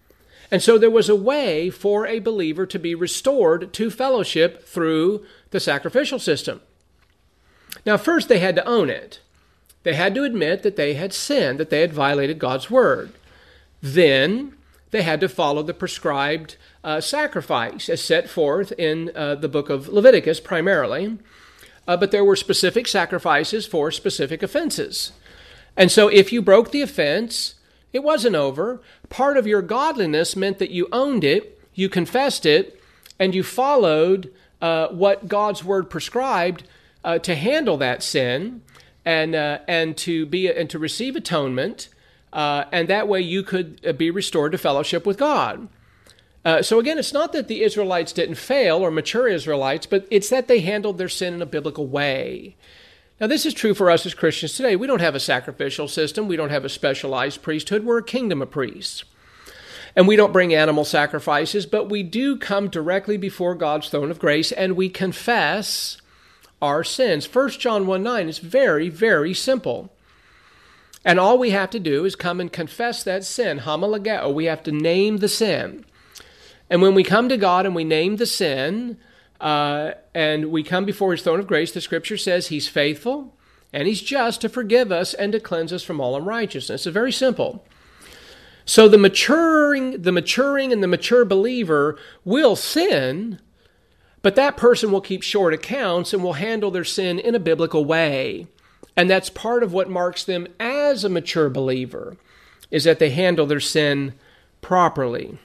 And so there was a way for a believer to be restored to fellowship through the sacrificial system. Now, first they had to own it. They had to admit that they had sinned, that they had violated God's word. Then they had to follow the prescribed uh, sacrifice as set forth in uh, the book of Leviticus primarily. Uh, but there were specific sacrifices for specific offenses. And so if you broke the offense, it wasn't over. Part of your godliness meant that you owned it, you confessed it, and you followed uh, what God's word prescribed uh, to handle that sin and uh, and to be and to receive atonement. Uh, and that way you could be restored to fellowship with God. Uh, so again, it's not that the Israelites didn't fail, or mature Israelites, but it's that they handled their sin in a biblical way. Now, this is true for us as Christians today. We don't have a sacrificial system. We don't have a specialized priesthood. We're a kingdom of priests. And we don't bring animal sacrifices, but we do come directly before God's throne of grace, and we confess our sins. First John one nine is very, very simple. And all we have to do is come and confess that sin, homologeo. We have to name the sin. And when we come to God and we name the sin, uh, and we come before his throne of grace, the scripture says he's faithful and he's just to forgive us and to cleanse us from all unrighteousness. It's very simple. So the maturing, the maturing and the mature believer will sin, but that person will keep short accounts and will handle their sin in a biblical way. And that's part of what marks them as a mature believer, is that they handle their sin properly.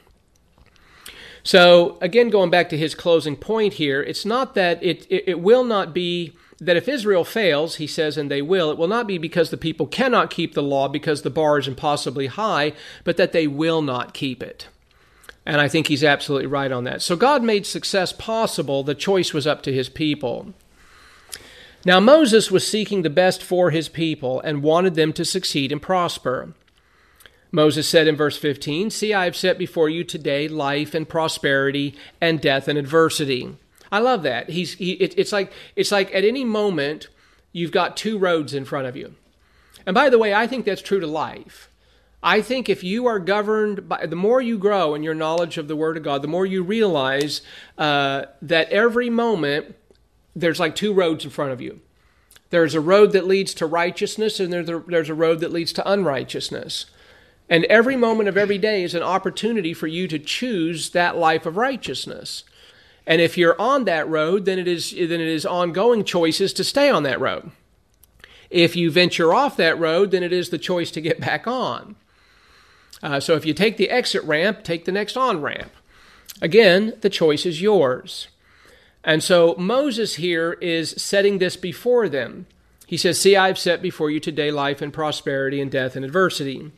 So, again, going back to his closing point here, it's not that it, it, it will not be that if Israel fails, he says, and they will, it will not be because the people cannot keep the law because the bar is impossibly high, but that they will not keep it. And I think he's absolutely right on that. So God made success possible. The choice was up to his people. Now, Moses was seeking the best for his people and wanted them to succeed and prosper. Moses said in verse fifteen, "See, I have set before you today life and prosperity and death and adversity." I love that. He's he, it, it's like it's like at any moment you've got two roads in front of you. And by the way, I think that's true to life. I think if you are governed by, the more you grow in your knowledge of the Word of God, the more you realize uh, that every moment there's like two roads in front of you. There's a road that leads to righteousness, and there's a, there's a road that leads to unrighteousness. And every moment of every day is an opportunity for you to choose that life of righteousness. And if you're on that road, then it is then it is ongoing choices to stay on that road. If you venture off that road, then it is the choice to get back on. Uh, so if you take the exit ramp, take the next on-ramp. Again, the choice is yours. And so Moses here is setting this before them. He says, "See, I've set before you today life and prosperity and death and adversity."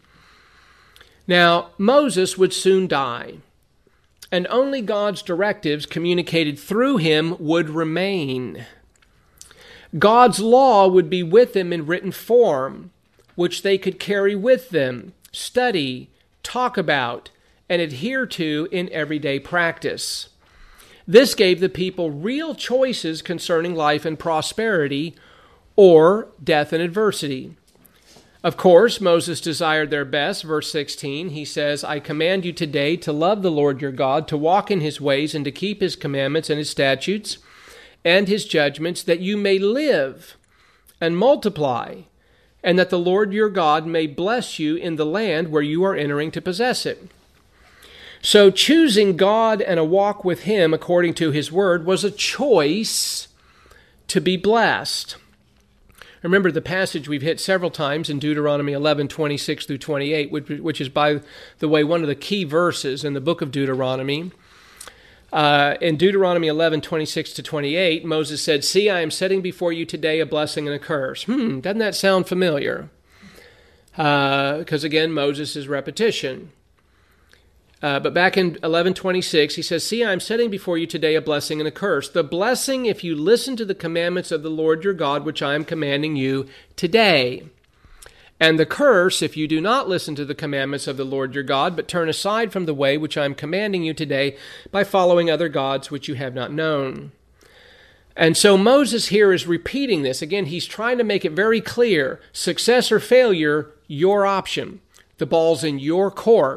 Now, Moses would soon die, and only God's directives communicated through him would remain. God's law would be with them in written form, which they could carry with them, study, talk about, and adhere to in everyday practice. This gave the people real choices concerning life and prosperity, or death and adversity. Of course, Moses desired their best. Verse sixteen, he says, "I command you today to love the Lord your God, to walk in his ways, and to keep his commandments and his statutes and his judgments, that you may live and multiply, and that the Lord your God may bless you in the land where you are entering to possess it." So choosing God and a walk with him according to his word was a choice to be blessed. Remember the passage we've hit several times in Deuteronomy eleven, twenty-six through twenty-eight, which, which is, by the way, one of the key verses in the book of Deuteronomy. Uh, in Deuteronomy eleven, twenty-six to twenty-eight, Moses said, "See, I am setting before you today a blessing and a curse." Hmm, doesn't that sound familiar? Because, uh, again, Moses is repetition. Uh, but back in eleven twenty-six, he says, "See, I am setting before you today a blessing and a curse. The blessing if you listen to the commandments of the Lord your God, which I am commanding you today. And the curse if you do not listen to the commandments of the Lord your God, but turn aside from the way which I am commanding you today by following other gods which you have not known." And so Moses here is repeating this. Again, he's trying to make it very clear. Success or failure, your option. The ball's in your court.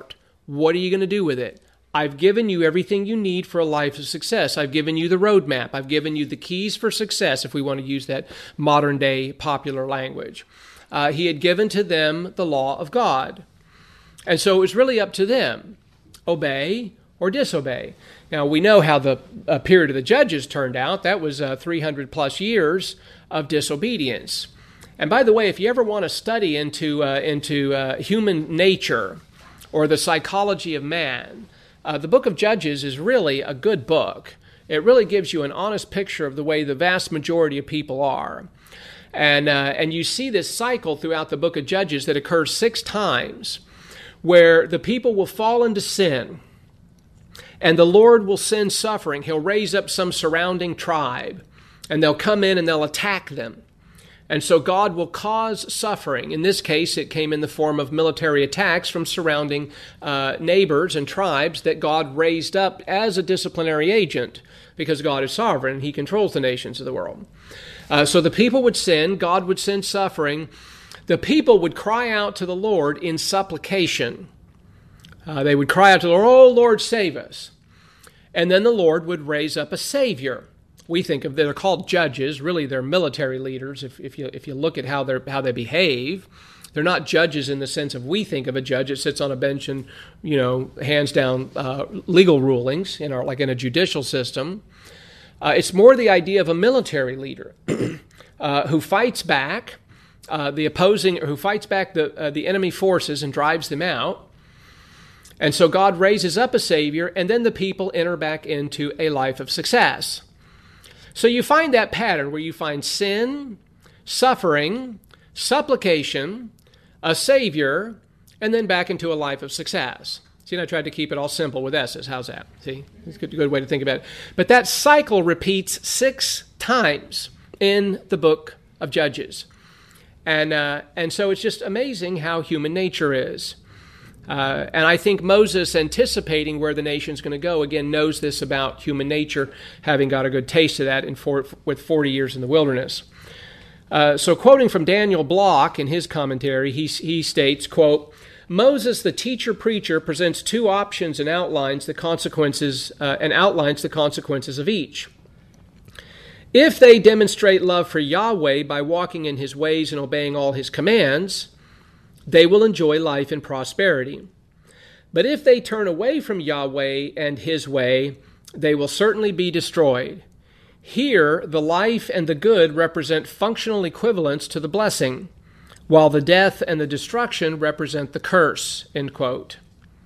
What are you going to do with it? I've given you everything you need for a life of success. I've given you the roadmap. I've given you the keys for success, if we want to use that modern day popular language. Uh, he had given to them the law of God. And so it was really up to them, obey or disobey. Now, we know how the uh, period of the judges turned out. That was uh, three hundred plus years of disobedience. And by the way, if you ever want to study into, uh, into uh, human nature or the psychology of man, uh, the book of Judges is really a good book. It really gives you an honest picture of the way the vast majority of people are. And, uh, and you see this cycle throughout the book of Judges that occurs six times, where the people will fall into sin, and the Lord will send suffering. He'll raise up some surrounding tribe, and they'll come in and they'll attack them. And so God will cause suffering. In this case, it came in the form of military attacks from surrounding uh, neighbors and tribes that God raised up as a disciplinary agent, because God is sovereign. He controls the nations of the world. Uh, so the people would sin. God would send suffering. The people would cry out to the Lord in supplication. Uh, they would cry out to the Lord, "Oh, Lord, save us." And then the Lord would raise up a Savior. We think of, they're called judges. Really, they're military leaders. If, if you if you look at how they how they behave, they're not judges in the sense of we think of a judge that sits on a bench and, you know, hands down uh, legal rulings in our like in a judicial system. Uh, it's more the idea of a military leader uh, who fights back uh, the opposing, who fights back the uh, the enemy forces and drives them out. And so God raises up a Savior, and then the people enter back into a life of success. So you find that pattern where you find sin, suffering, supplication, a Savior, and then back into a life of success. See, and I tried to keep it all simple with S's. How's that? See, it's a good, good way to think about it. But that cycle repeats six times in the book of Judges. And, uh, and so it's just amazing how human nature is. Uh, and I think Moses, anticipating where the nation's going to go, again, knows this about human nature, having got a good taste of that in for, with forty years in the wilderness. Uh, so quoting from Daniel Block in his commentary, he, he states, quote, "Moses, the teacher-preacher, presents two options and outlines the consequences uh, and outlines the consequences of each. If they demonstrate love for Yahweh by walking in his ways and obeying all his commands, they will enjoy life and prosperity. But if they turn away from Yahweh and his way, they will certainly be destroyed. Here, the life and the good represent functional equivalents to the blessing, while the death and the destruction represent the curse," end quote.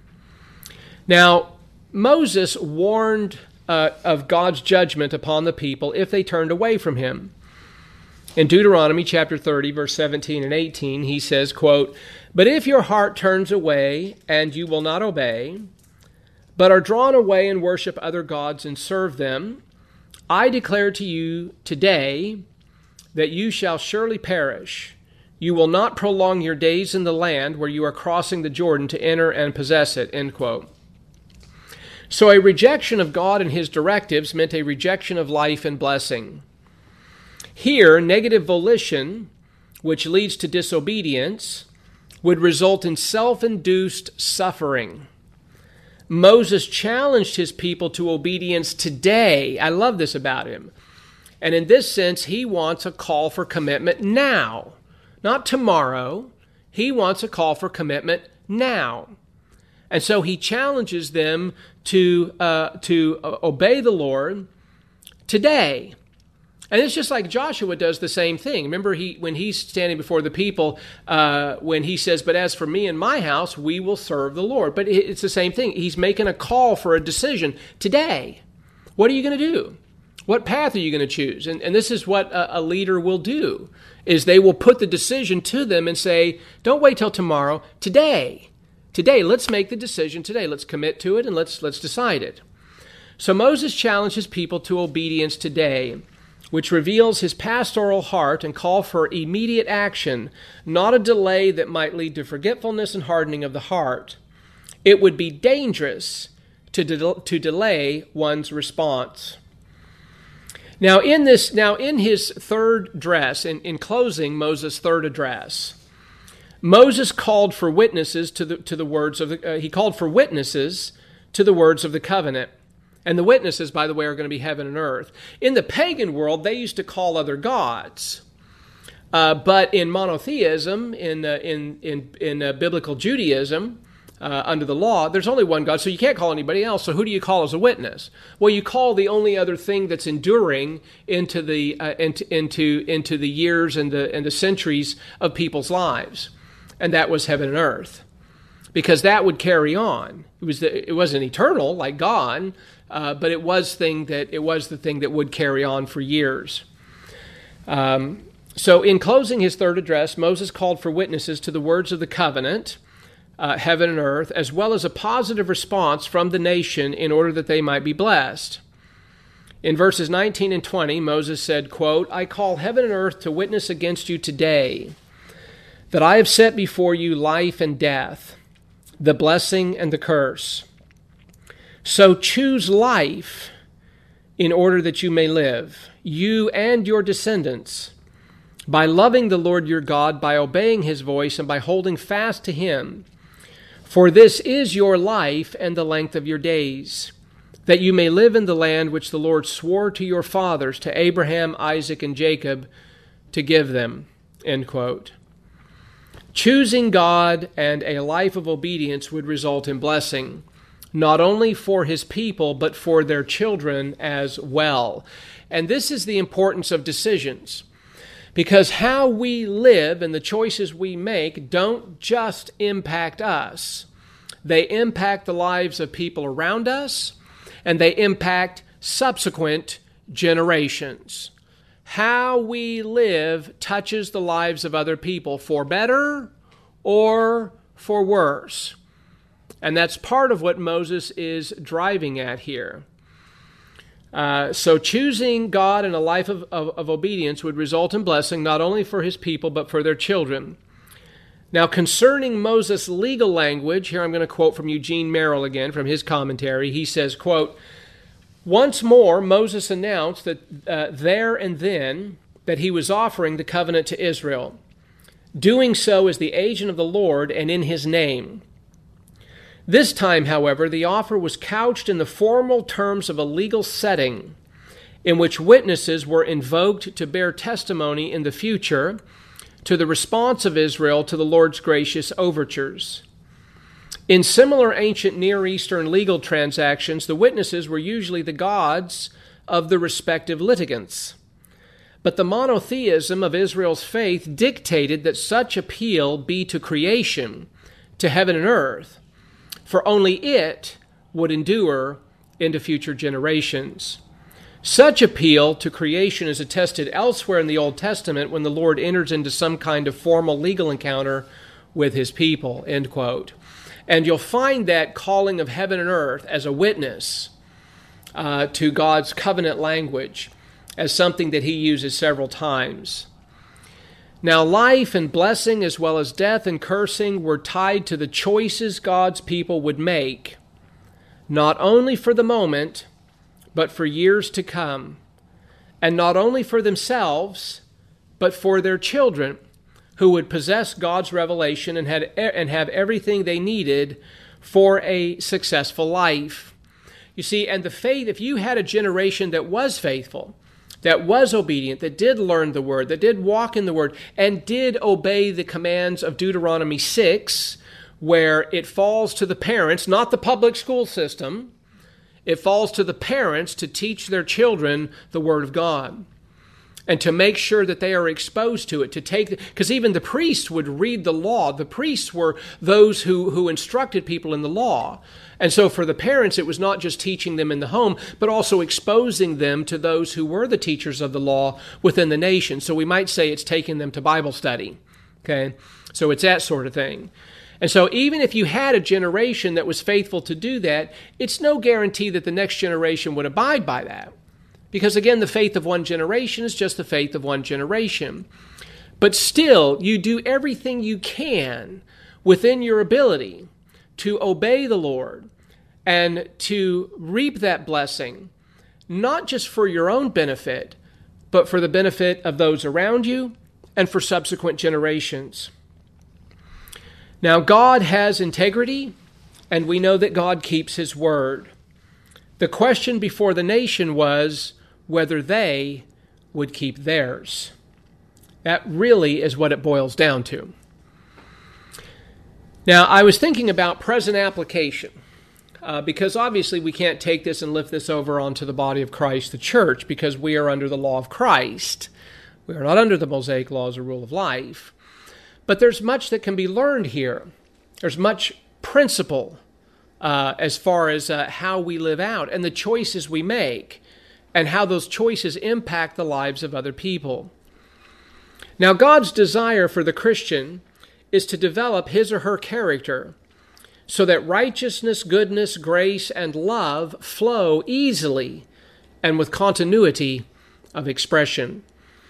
Now, Moses warned uh, of God's judgment upon the people if they turned away from him. In Deuteronomy chapter thirty, verse seventeen and eighteen, he says, quote, "But if your heart turns away and you will not obey, but are drawn away and worship other gods and serve them, I declare to you today that you shall surely perish. You will not prolong your days in the land where you are crossing the Jordan to enter and possess it," end quote. So a rejection of God and his directives meant a rejection of life and blessing. Here, negative volition, which leads to disobedience, would result in self-induced suffering. Moses challenged his people to obedience today. I love this about him. And in this sense, he wants a call for commitment now, not tomorrow. He wants a call for commitment now. And so he challenges them to, uh, to uh, obey the Lord today. And it's just like Joshua does the same thing. Remember, he when he's standing before the people, uh, when he says, "But as for me and my house, we will serve the Lord." But it's the same thing. He's making a call for a decision today. What are you going to do? What path are you going to choose? And, and this is what a, a leader will do, is they will put the decision to them and say, don't wait till tomorrow. Today. Today, let's make the decision today. Let's commit to it and let's let's decide it. So Moses challenges people to obedience today, which reveals his pastoral heart and call for immediate action, not a delay that might lead to forgetfulness and hardening of the heart. It would be dangerous to de- to delay one's response. Now, in this, now in his third address, in, in closing Moses' third address, Moses called for witnesses to the to the words of the uh, he called for witnesses to the words of the covenant. And the witnesses, by the way, are going to be heaven and earth. In the pagan world, they used to call other gods. Uh, but in monotheism, in uh, in in in uh, biblical Judaism, uh, under the law, there's only one God, so you can't call anybody else. So who do you call as a witness? Well, you call the only other thing that's enduring into the uh, into into into the years and the and the centuries of people's lives, and that was heaven and earth, because that would carry on. It was the, it wasn't eternal like God, uh, but it was thing that it was the thing that would carry on for years. Um, So in closing his third address, Moses called for witnesses to the words of the covenant, uh, heaven and earth, as well as a positive response from the nation in order that they might be blessed. In verses nineteen and twenty, Moses said, quote, "I call heaven and earth to witness against you today, that I have set before you life and death, the blessing and the curse. So choose life in order that you may live, you and your descendants, by loving the Lord your God, by obeying his voice, and by holding fast to him. For this is your life and the length of your days, that you may live in the land which the Lord swore to your fathers, to Abraham, Isaac, and Jacob, to give them." End quote. Choosing God and a life of obedience would result in blessing, not only for his people, but for their children as well. And this is the importance of decisions. Because how we live and the choices we make don't just impact us. They impact the lives of people around us, and they impact subsequent generations. How we live touches the lives of other people for better or for worse. And that's part of what Moses is driving at here. Uh, so choosing God and a life of, of, of obedience would result in blessing not only for his people, but for their children. Now, concerning Moses' legal language, here I'm going to quote from Eugene Merrill again from his commentary. He says, quote, "Once more, Moses announced that uh, there and then that he was offering the covenant to Israel, doing so as the agent of the Lord and in his name. This time, however, the offer was couched in the formal terms of a legal setting in which witnesses were invoked to bear testimony in the future to the response of Israel to the Lord's gracious overtures. In similar ancient Near Eastern legal transactions, the witnesses were usually the gods of the respective litigants. But the monotheism of Israel's faith dictated that such appeal be to creation, to heaven and earth, for only it would endure into future generations. Such appeal to creation is attested elsewhere in the Old Testament when the Lord enters into some kind of formal legal encounter with his people," end quote. And you'll find that calling of heaven and earth as a witness uh, to God's covenant language as something that he uses several times. Now, life and blessing, as well as death and cursing, were tied to the choices God's people would make, not only for the moment, but for years to come, and not only for themselves, but for their children, who would possess God's revelation and had and have everything they needed for a successful life. You see, and the faith, if you had a generation that was faithful, that was obedient, that did learn the word, that did walk in the word, and did obey the commands of Deuteronomy six, where it falls to the parents, not the public school system, it falls to the parents to teach their children the word of God and to make sure that they are exposed to it, to take, because even the priests would read the law. The priests were those who, who instructed people in the law. And so for the parents, it was not just teaching them in the home, but also exposing them to those who were the teachers of the law within the nation. So we might say it's taking them to Bible study. Okay, so it's that sort of thing. And so even if you had a generation that was faithful to do that, it's no guarantee that the next generation would abide by that. Because again, the faith of one generation is just the faith of one generation. But still, you do everything you can within your ability to obey the Lord and to reap that blessing, not just for your own benefit, but for the benefit of those around you and for subsequent generations. Now, God has integrity, and we know that God keeps his word. The question before the nation was whether they would keep theirs. That really is what it boils down to. Now, I was thinking about present application, uh, because obviously we can't take this and lift this over onto the body of Christ, the church, because we are under the law of Christ. We are not under the Mosaic laws or rule of life. But there's much that can be learned here. There's much principle uh, as far as uh, how we live out and the choices we make and how those choices impact the lives of other people. Now, God's desire for the Christian is to develop his or her character so that righteousness, goodness, grace, and love flow easily and with continuity of expression.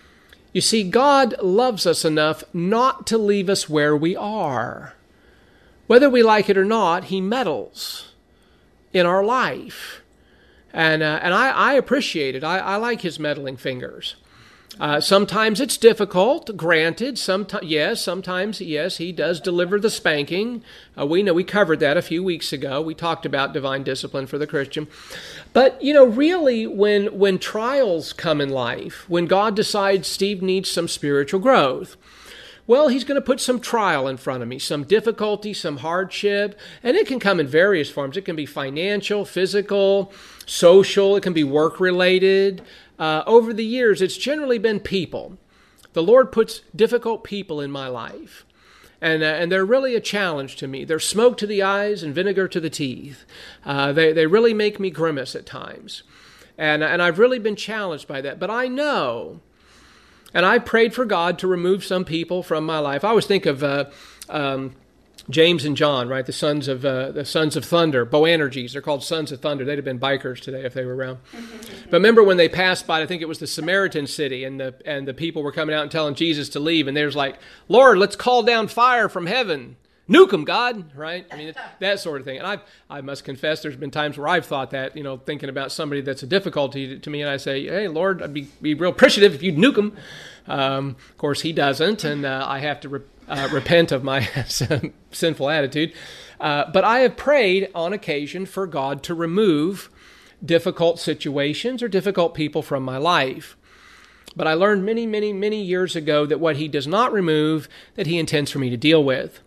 You see, God loves us enough not to leave us where we are. Whether we like it or not, he meddles in our life. And uh, and I, I appreciate it. I, I like his meddling fingers. Uh, sometimes it's difficult, granted. Sometimes, yes, sometimes, yes, he does deliver the spanking. Uh, we know we covered that a few weeks ago. We talked about divine discipline for the Christian. But, you know, really, when when trials come in life, when God decides Steve needs some spiritual growth, well, he's going to put some trial in front of me, some difficulty, some hardship, and it can come in various forms. It can be financial, physical, social, it can be work-related. Uh, over the years, it's generally been people. The Lord puts difficult people in my life, and uh, and they're really a challenge to me. They're smoke to the eyes and vinegar to the teeth. Uh, they, they really make me grimace at times, and, and I've really been challenged by that. But I know, and I prayed for God to remove some people from my life. I always think of uh, um, James and John, right? The sons of uh, the sons of thunder, Boanerges. They're called sons of thunder. They'd have been bikers today if they were around. But remember when they passed by, I think it was the Samaritan city, and the and the people were coming out and telling Jesus to leave, and they was like, Lord, let's call down fire from heaven. Nuke them, God, right? I mean, that sort of thing. And I I must confess there's been times where I've thought that, you know, thinking about somebody that's a difficulty to me, and I say, hey, Lord, I'd be, be real appreciative if you'd nuke them. Um, of course, he doesn't, and uh, I have to re- uh, repent of my sinful attitude. Uh, but I have prayed on occasion for God to remove difficult situations or difficult people from my life. But I learned many, many, many years ago that what he does not remove, that he intends for me to deal with.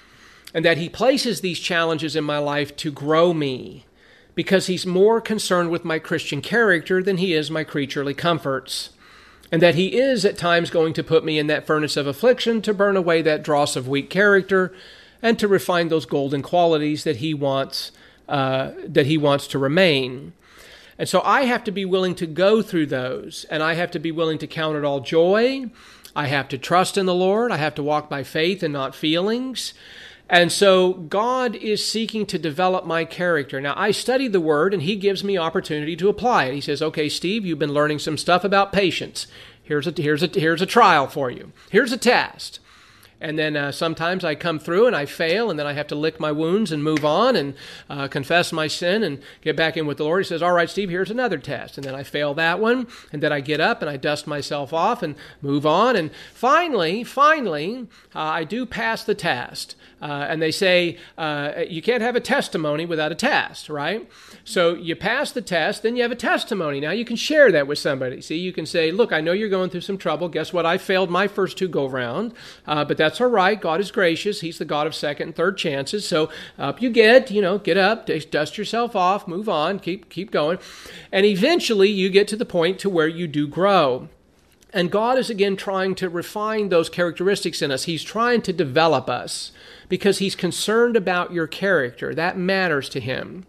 And that he places these challenges in my life to grow me, because he's more concerned with my Christian character than he is my creaturely comforts. And that he is at times going to put me in that furnace of affliction to burn away that dross of weak character and to refine those golden qualities that he wants, uh, that he wants to remain. And so I have to be willing to go through those, and I have to be willing to count it all joy. I have to trust in the Lord. I have to walk by faith and not feelings. And so God is seeking to develop my character. Now, I study the Word, and he gives me opportunity to apply it. He says, okay, Steve, you've been learning some stuff about patience. Here's a, here's a, here's a trial for you. Here's a test. And then uh, sometimes I come through and I fail, and then I have to lick my wounds and move on and uh, confess my sin and get back in with the Lord. He says, all right, Steve, here's another test. And then I fail that one, and then I get up and I dust myself off and move on. And finally, finally, uh, I do pass the test. Uh, and they say uh, you can't have a testimony without a test, right? So you pass the test, then you have a testimony. Now you can share that with somebody. See, you can say, look, I know you're going through some trouble. Guess what? I failed my first two go-round, uh, but that's all right. God is gracious. He's the God of second and third chances. So up you get, you know, get up, dust yourself off, move on, keep keep going. And eventually you get to the point to where you do grow. And God is again trying to refine those characteristics in us. He's trying to develop us because he's concerned about your character. That matters to him.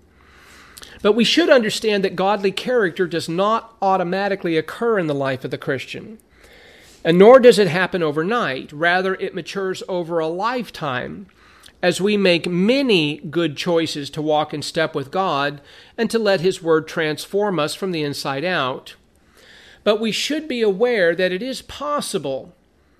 But we should understand that godly character does not automatically occur in the life of the Christian. And nor does it happen overnight. Rather, it matures over a lifetime as we make many good choices to walk in step with God and to let his word transform us from the inside out. But we should be aware that it is possible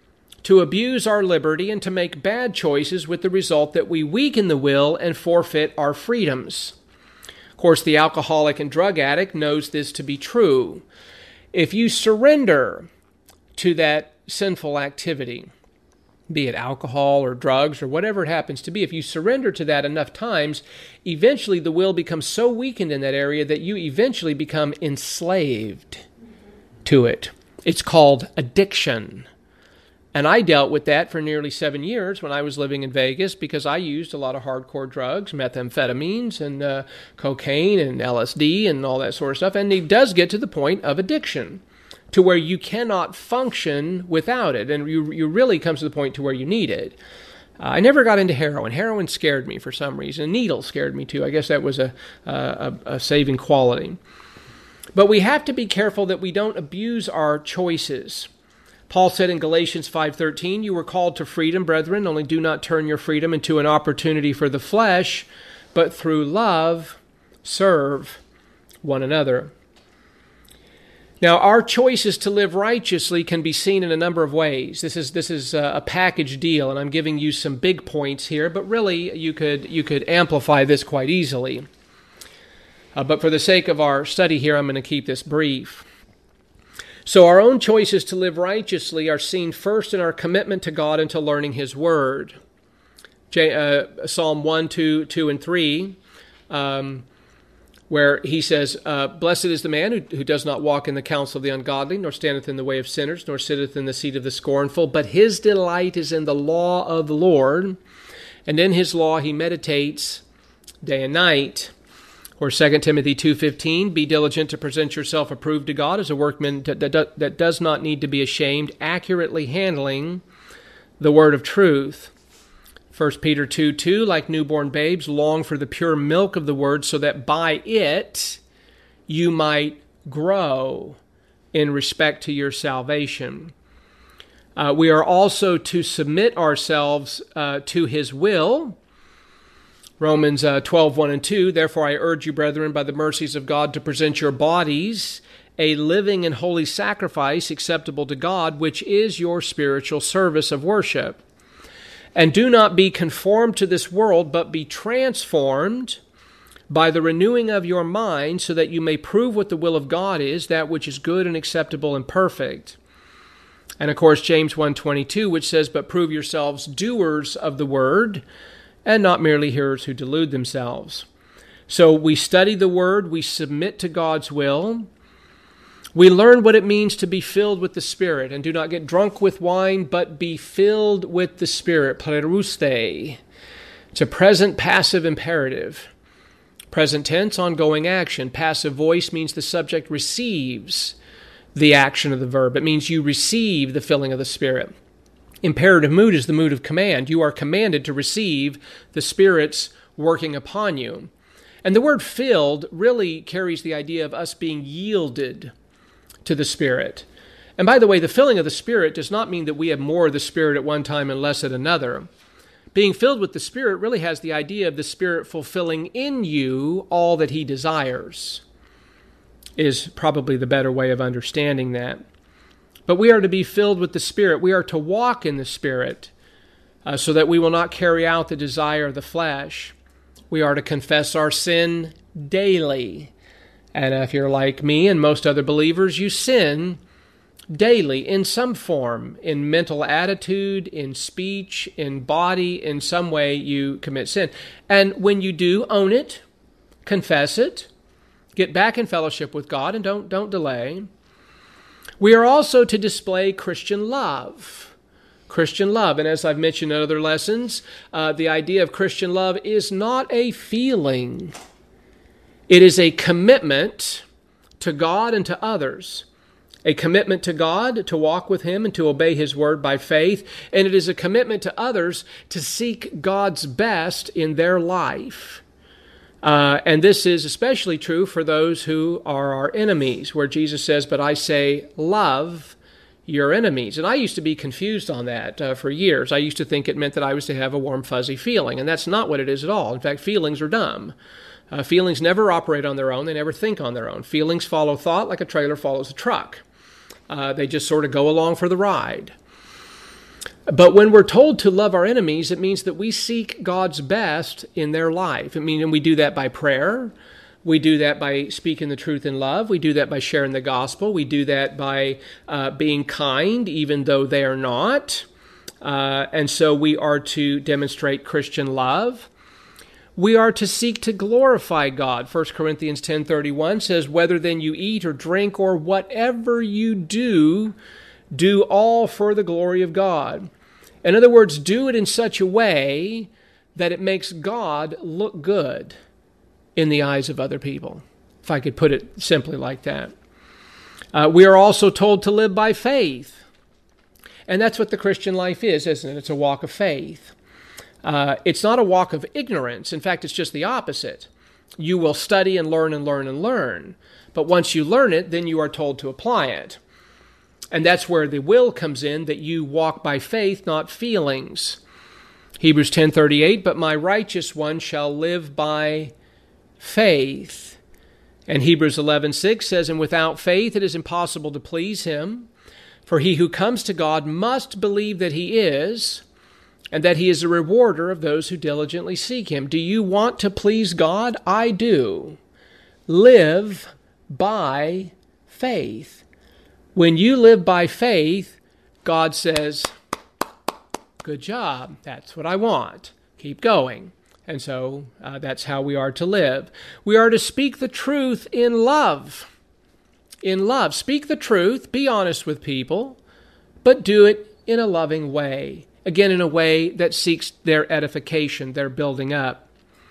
to abuse our liberty and to make bad choices with the result that we weaken the will and forfeit our freedoms. Of course, the alcoholic and drug addict knows this to be true. If you surrender to that sinful activity, be it alcohol or drugs or whatever it happens to be, if you surrender to that enough times, eventually the will becomes so weakened in that area that you eventually become enslaved to it. It's called addiction. And I dealt with that for nearly seven years when I was living in Vegas because I used a lot of hardcore drugs, methamphetamines and uh, cocaine and L S D and all that sort of stuff. And it does get to the point of addiction, to where you cannot function without it, and you you really comes to the point to where you need it. Uh, I never got into heroin. Heroin scared me for some reason. Needles scared me too. I guess that was a, a, a saving quality. But we have to be careful that we don't abuse our choices. Paul said in Galatians five thirteen, "You were called to freedom, brethren, only do not turn your freedom into an opportunity for the flesh, but through love serve one another." Now, our choices to live righteously can be seen in a number of ways. This is this is a package deal, and I'm giving you some big points here, but really you could you could amplify this quite easily. Uh, but for the sake of our study here, I'm going to keep this brief. So our own choices to live righteously are seen first in our commitment to God and to learning His Word. J, uh, Psalm one, two, two, and three. Um, where he says, uh, "Blessed is the man who, who does not walk in the counsel of the ungodly, nor standeth in the way of sinners, nor sitteth in the seat of the scornful, but his delight is in the law of the Lord, and in his law he meditates day and night." Or Second Timothy two fifteen, "Be diligent to present yourself approved to God as a workman that, that, that does not need to be ashamed, accurately handling the word of truth." First Peter two two, "Like newborn babes, long for the pure milk of the word, so that by it you might grow in respect to your salvation." Uh, we are also to submit ourselves uh, to His will. Romans uh, twelve, one and two, "Therefore I urge you, brethren, by the mercies of God, to present your bodies a living and holy sacrifice acceptable to God, which is your spiritual service of worship. And do not be conformed to this world, but be transformed by the renewing of your mind, so that you may prove what the will of God is, that which is good and acceptable and perfect." And of course, James one twenty-two, which says, "But prove yourselves doers of the word, and not merely hearers who delude themselves." So we study the word, we submit to God's will. We learn what it means to be filled with the Spirit, and do not get drunk with wine, but be filled with the Spirit. Pleruste. It's a present passive imperative. Present tense, ongoing action. Passive voice means the subject receives the action of the verb. It means you receive the filling of the Spirit. Imperative mood is the mood of command. You are commanded to receive the Spirit's working upon you. And the word filled really carries the idea of us being yielded to the Spirit. And by the way, the filling of the Spirit does not mean that we have more of the Spirit at one time and less at another. Being filled with the Spirit really has the idea of the Spirit fulfilling in you all that He desires, is probably the better way of understanding that. But we are to be filled with the Spirit. We are to walk in the Spirit uh, so that we will not carry out the desire of the flesh. We are to confess our sin daily. And if you're like me and most other believers, you sin daily in some form, in mental attitude, in speech, in body, in some way you commit sin. And when you do, own it, confess it, get back in fellowship with God, and don't, don't delay. We are also to display Christian love. Christian love. And as I've mentioned in other lessons, uh, the idea of Christian love is not a feeling. It is a commitment to God and to others. A commitment to God to walk with Him and to obey His word by faith. And it is a commitment to others to seek God's best in their life. Uh, and this is especially true for those who are our enemies, where Jesus says, "But I say, love your enemies." And I used to be confused on that uh, for years. I used to think it meant that I was to have a warm, fuzzy feeling. And that's not what it is at all. In fact, feelings are dumb. Uh, feelings never operate on their own. They never think on their own. Feelings follow thought like a trailer follows a truck. Uh, they just sort of go along for the ride. But when we're told to love our enemies, it means that we seek God's best in their life. I mean, and we do that by prayer. We do that by speaking the truth in love. We do that by sharing the gospel. We do that by uh, being kind, even though they are not. Uh, and so we are to demonstrate Christian love. We are to seek to glorify God. First Corinthians ten thirty-one says, whether then you eat or drink or whatever you do, do all for the glory of God. In other words, do it in such a way that it makes God look good in the eyes of other people, if I could put it simply like that. Uh, we are also told to live by faith. And that's what the Christian life is, isn't it? It's a walk of faith. Uh, it's not a walk of ignorance. In fact, it's just the opposite. You will study and learn and learn and learn. But once you learn it, then you are told to apply it. And that's where the will comes in, that you walk by faith, not feelings. Hebrews ten thirty-eight, but my righteous one shall live by faith. And Hebrews eleven six says, and without faith it is impossible to please him. For he who comes to God must believe that he is, and that he is a rewarder of those who diligently seek him. Do you want to please God? I do. Live by faith. When you live by faith, God says, good job. That's what I want. Keep going. And so uh, that's how we are to live. We are to speak the truth in love. In love. Speak the truth. Be honest with people. But do it in a loving way. Again, in a way that seeks their edification, their building up.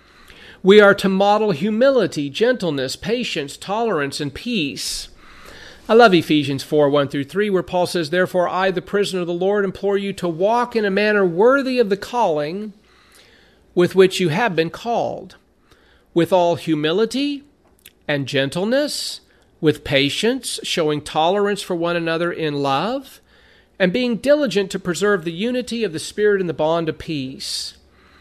We are to model humility, gentleness, patience, tolerance, and peace. I love Ephesians four, one through three, where Paul says, therefore I, the prisoner of the Lord, implore you to walk in a manner worthy of the calling with which you have been called, with all humility and gentleness, with patience, showing tolerance for one another in love, and being diligent to preserve the unity of the Spirit in the bond of peace.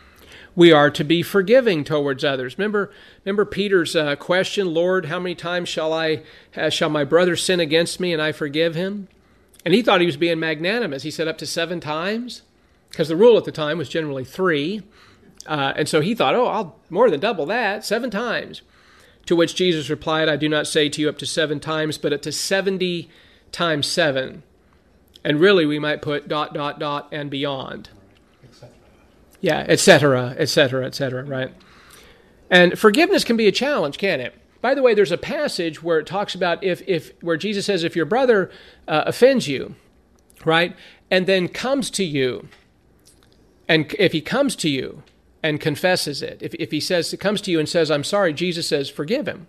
We are to be forgiving towards others. Remember, remember Peter's uh, question, Lord, how many times shall I, uh, shall my brother sin against me and I forgive him? And he thought he was being magnanimous. He said up to seven times, because the rule at the time was generally three. Uh, and so he thought, oh, I'll more than double that, seven times. To which Jesus replied, I do not say to you up to seven times, but up to seventy times seven. And really we might put dot, dot, dot, and beyond. Yeah, et cetera, et cetera, et cetera, right? And forgiveness can be a challenge, can't it? By the way, there's a passage where it talks about if, if where Jesus says if your brother uh, offends you, right, and then comes to you, and if he comes to you and confesses it, if, if he says, comes to you and says, I'm sorry, Jesus says, forgive him.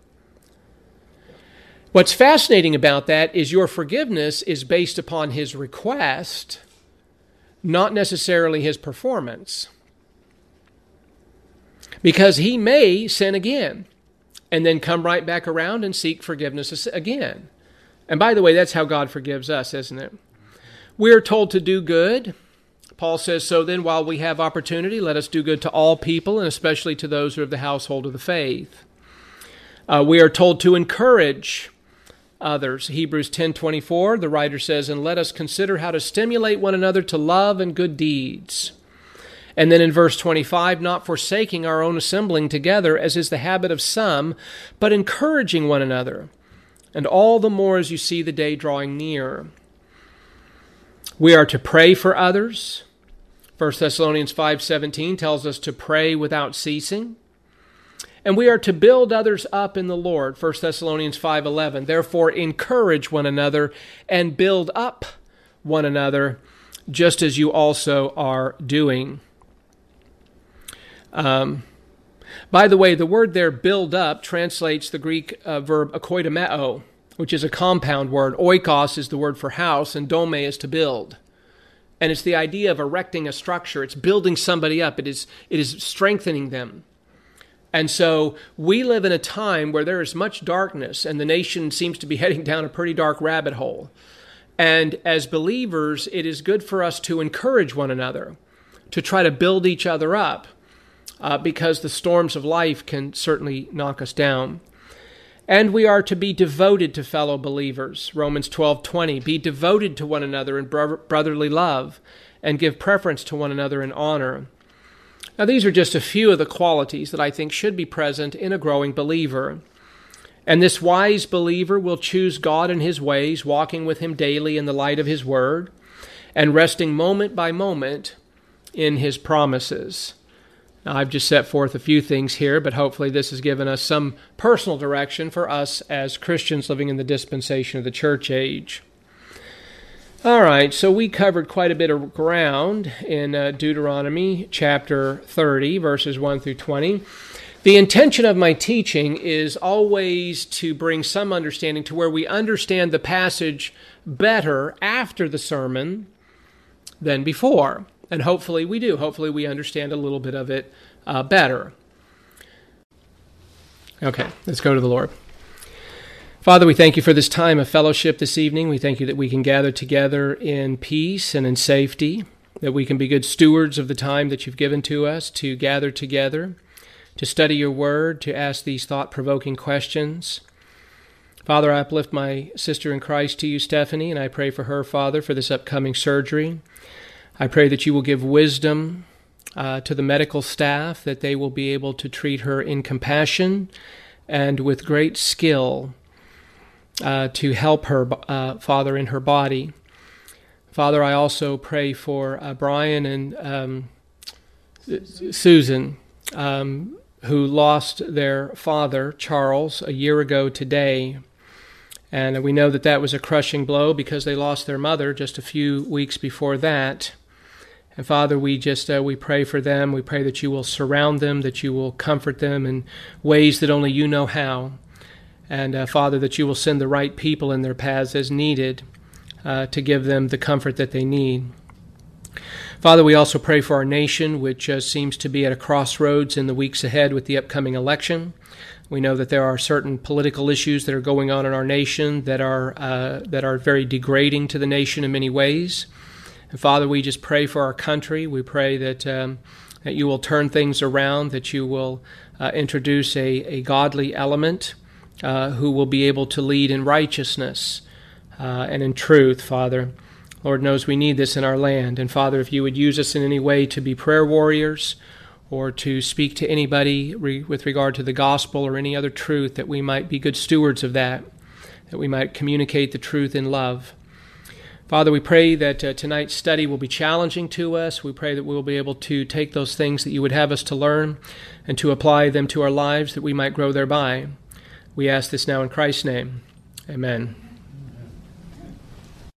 What's fascinating about that is your forgiveness is based upon his request, not necessarily his performance. Because he may sin again and then come right back around and seek forgiveness again. And by the way, that's how God forgives us, isn't it? We are told to do good. Paul says, so then while we have opportunity, let us do good to all people, and especially to those who are of the household of the faith. Uh, we are told to encourage others. Hebrews ten twenty-four, the writer says, and let us consider how to stimulate one another to love and good deeds. And then in verse twenty-five, not forsaking our own assembling together, as is the habit of some, but encouraging one another, and all the more as you see the day drawing near. We are to pray for others. First Thessalonians five seventeen tells us to pray without ceasing. And we are to build others up in the Lord. First Thessalonians five eleven, therefore encourage one another and build up one another, just as you also are doing. Um, by the way, the word there, build up, translates the Greek uh, verb oikodomeo, which is a compound word. Oikos is the word for house, and dome is to build. And it's the idea of erecting a structure. It's building somebody up. It is, it is strengthening them. And so we live in a time where there is much darkness, and the nation seems to be heading down a pretty dark rabbit hole. And as believers, it is good for us to encourage one another, to try to build each other up, uh, because the storms of life can certainly knock us down. And we are to be devoted to fellow believers. Romans twelve twenty, be devoted to one another in bro- brotherly love, and give preference to one another in honor. Now, these are just a few of the qualities that I think should be present in a growing believer. And this wise believer will choose God and his ways, walking with him daily in the light of his word. and resting moment by moment in his promises. Now, I've just set forth a few things here, but hopefully this has given us some personal direction for us as Christians living in the dispensation of the church age. All right, so we covered quite a bit of ground in uh, Deuteronomy chapter thirty, verses one through twenty. The intention of my teaching is always to bring some understanding to where we understand the passage better after the sermon than before. And hopefully we do. Hopefully we understand a little bit of it uh, better. Okay, let's go to the Lord. Father, we thank you for this time of fellowship this evening. We thank you that we can gather together in peace and in safety, that we can be good stewards of the time that you've given to us to gather together, to study your word, to ask these thought-provoking questions. Father, I uplift my sister in Christ to you, Stephanie, and I pray for her, Father, for this upcoming surgery. I pray that you will give wisdom uh, to the medical staff, that they will be able to treat her in compassion and with great skill uh, to help her, uh, Father, in her body. Father, I also pray for uh, Brian and um, Susan, um, who lost their father, Charles, a year ago today. And we know that that was a crushing blow because they lost their mother just a few weeks before that. And Father, we just uh, we pray for them. We pray that you will surround them, that you will comfort them in ways that only you know how. And uh, Father, that you will send the right people in their paths as needed uh, to give them the comfort that they need. Father, we also pray for our nation, which uh, seems to be at a crossroads in the weeks ahead with the upcoming election. We know that there are certain political issues that are going on in our nation that are uh, that are very degrading to the nation in many ways. And Father, we just pray for our country. We pray that um, that you will turn things around, that you will uh, introduce a, a godly element uh, who will be able to lead in righteousness uh, and in truth, Father. Lord knows we need this in our land. And Father, if you would use us in any way to be prayer warriors or to speak to anybody re- with regard to the gospel or any other truth, that we might be good stewards of that, that we might communicate the truth in love. Father, we pray that uh, tonight's study will be challenging to us. We pray that we'll be able to take those things that you would have us to learn and to apply them to our lives, that we might grow thereby. We ask this now in Christ's name. Amen.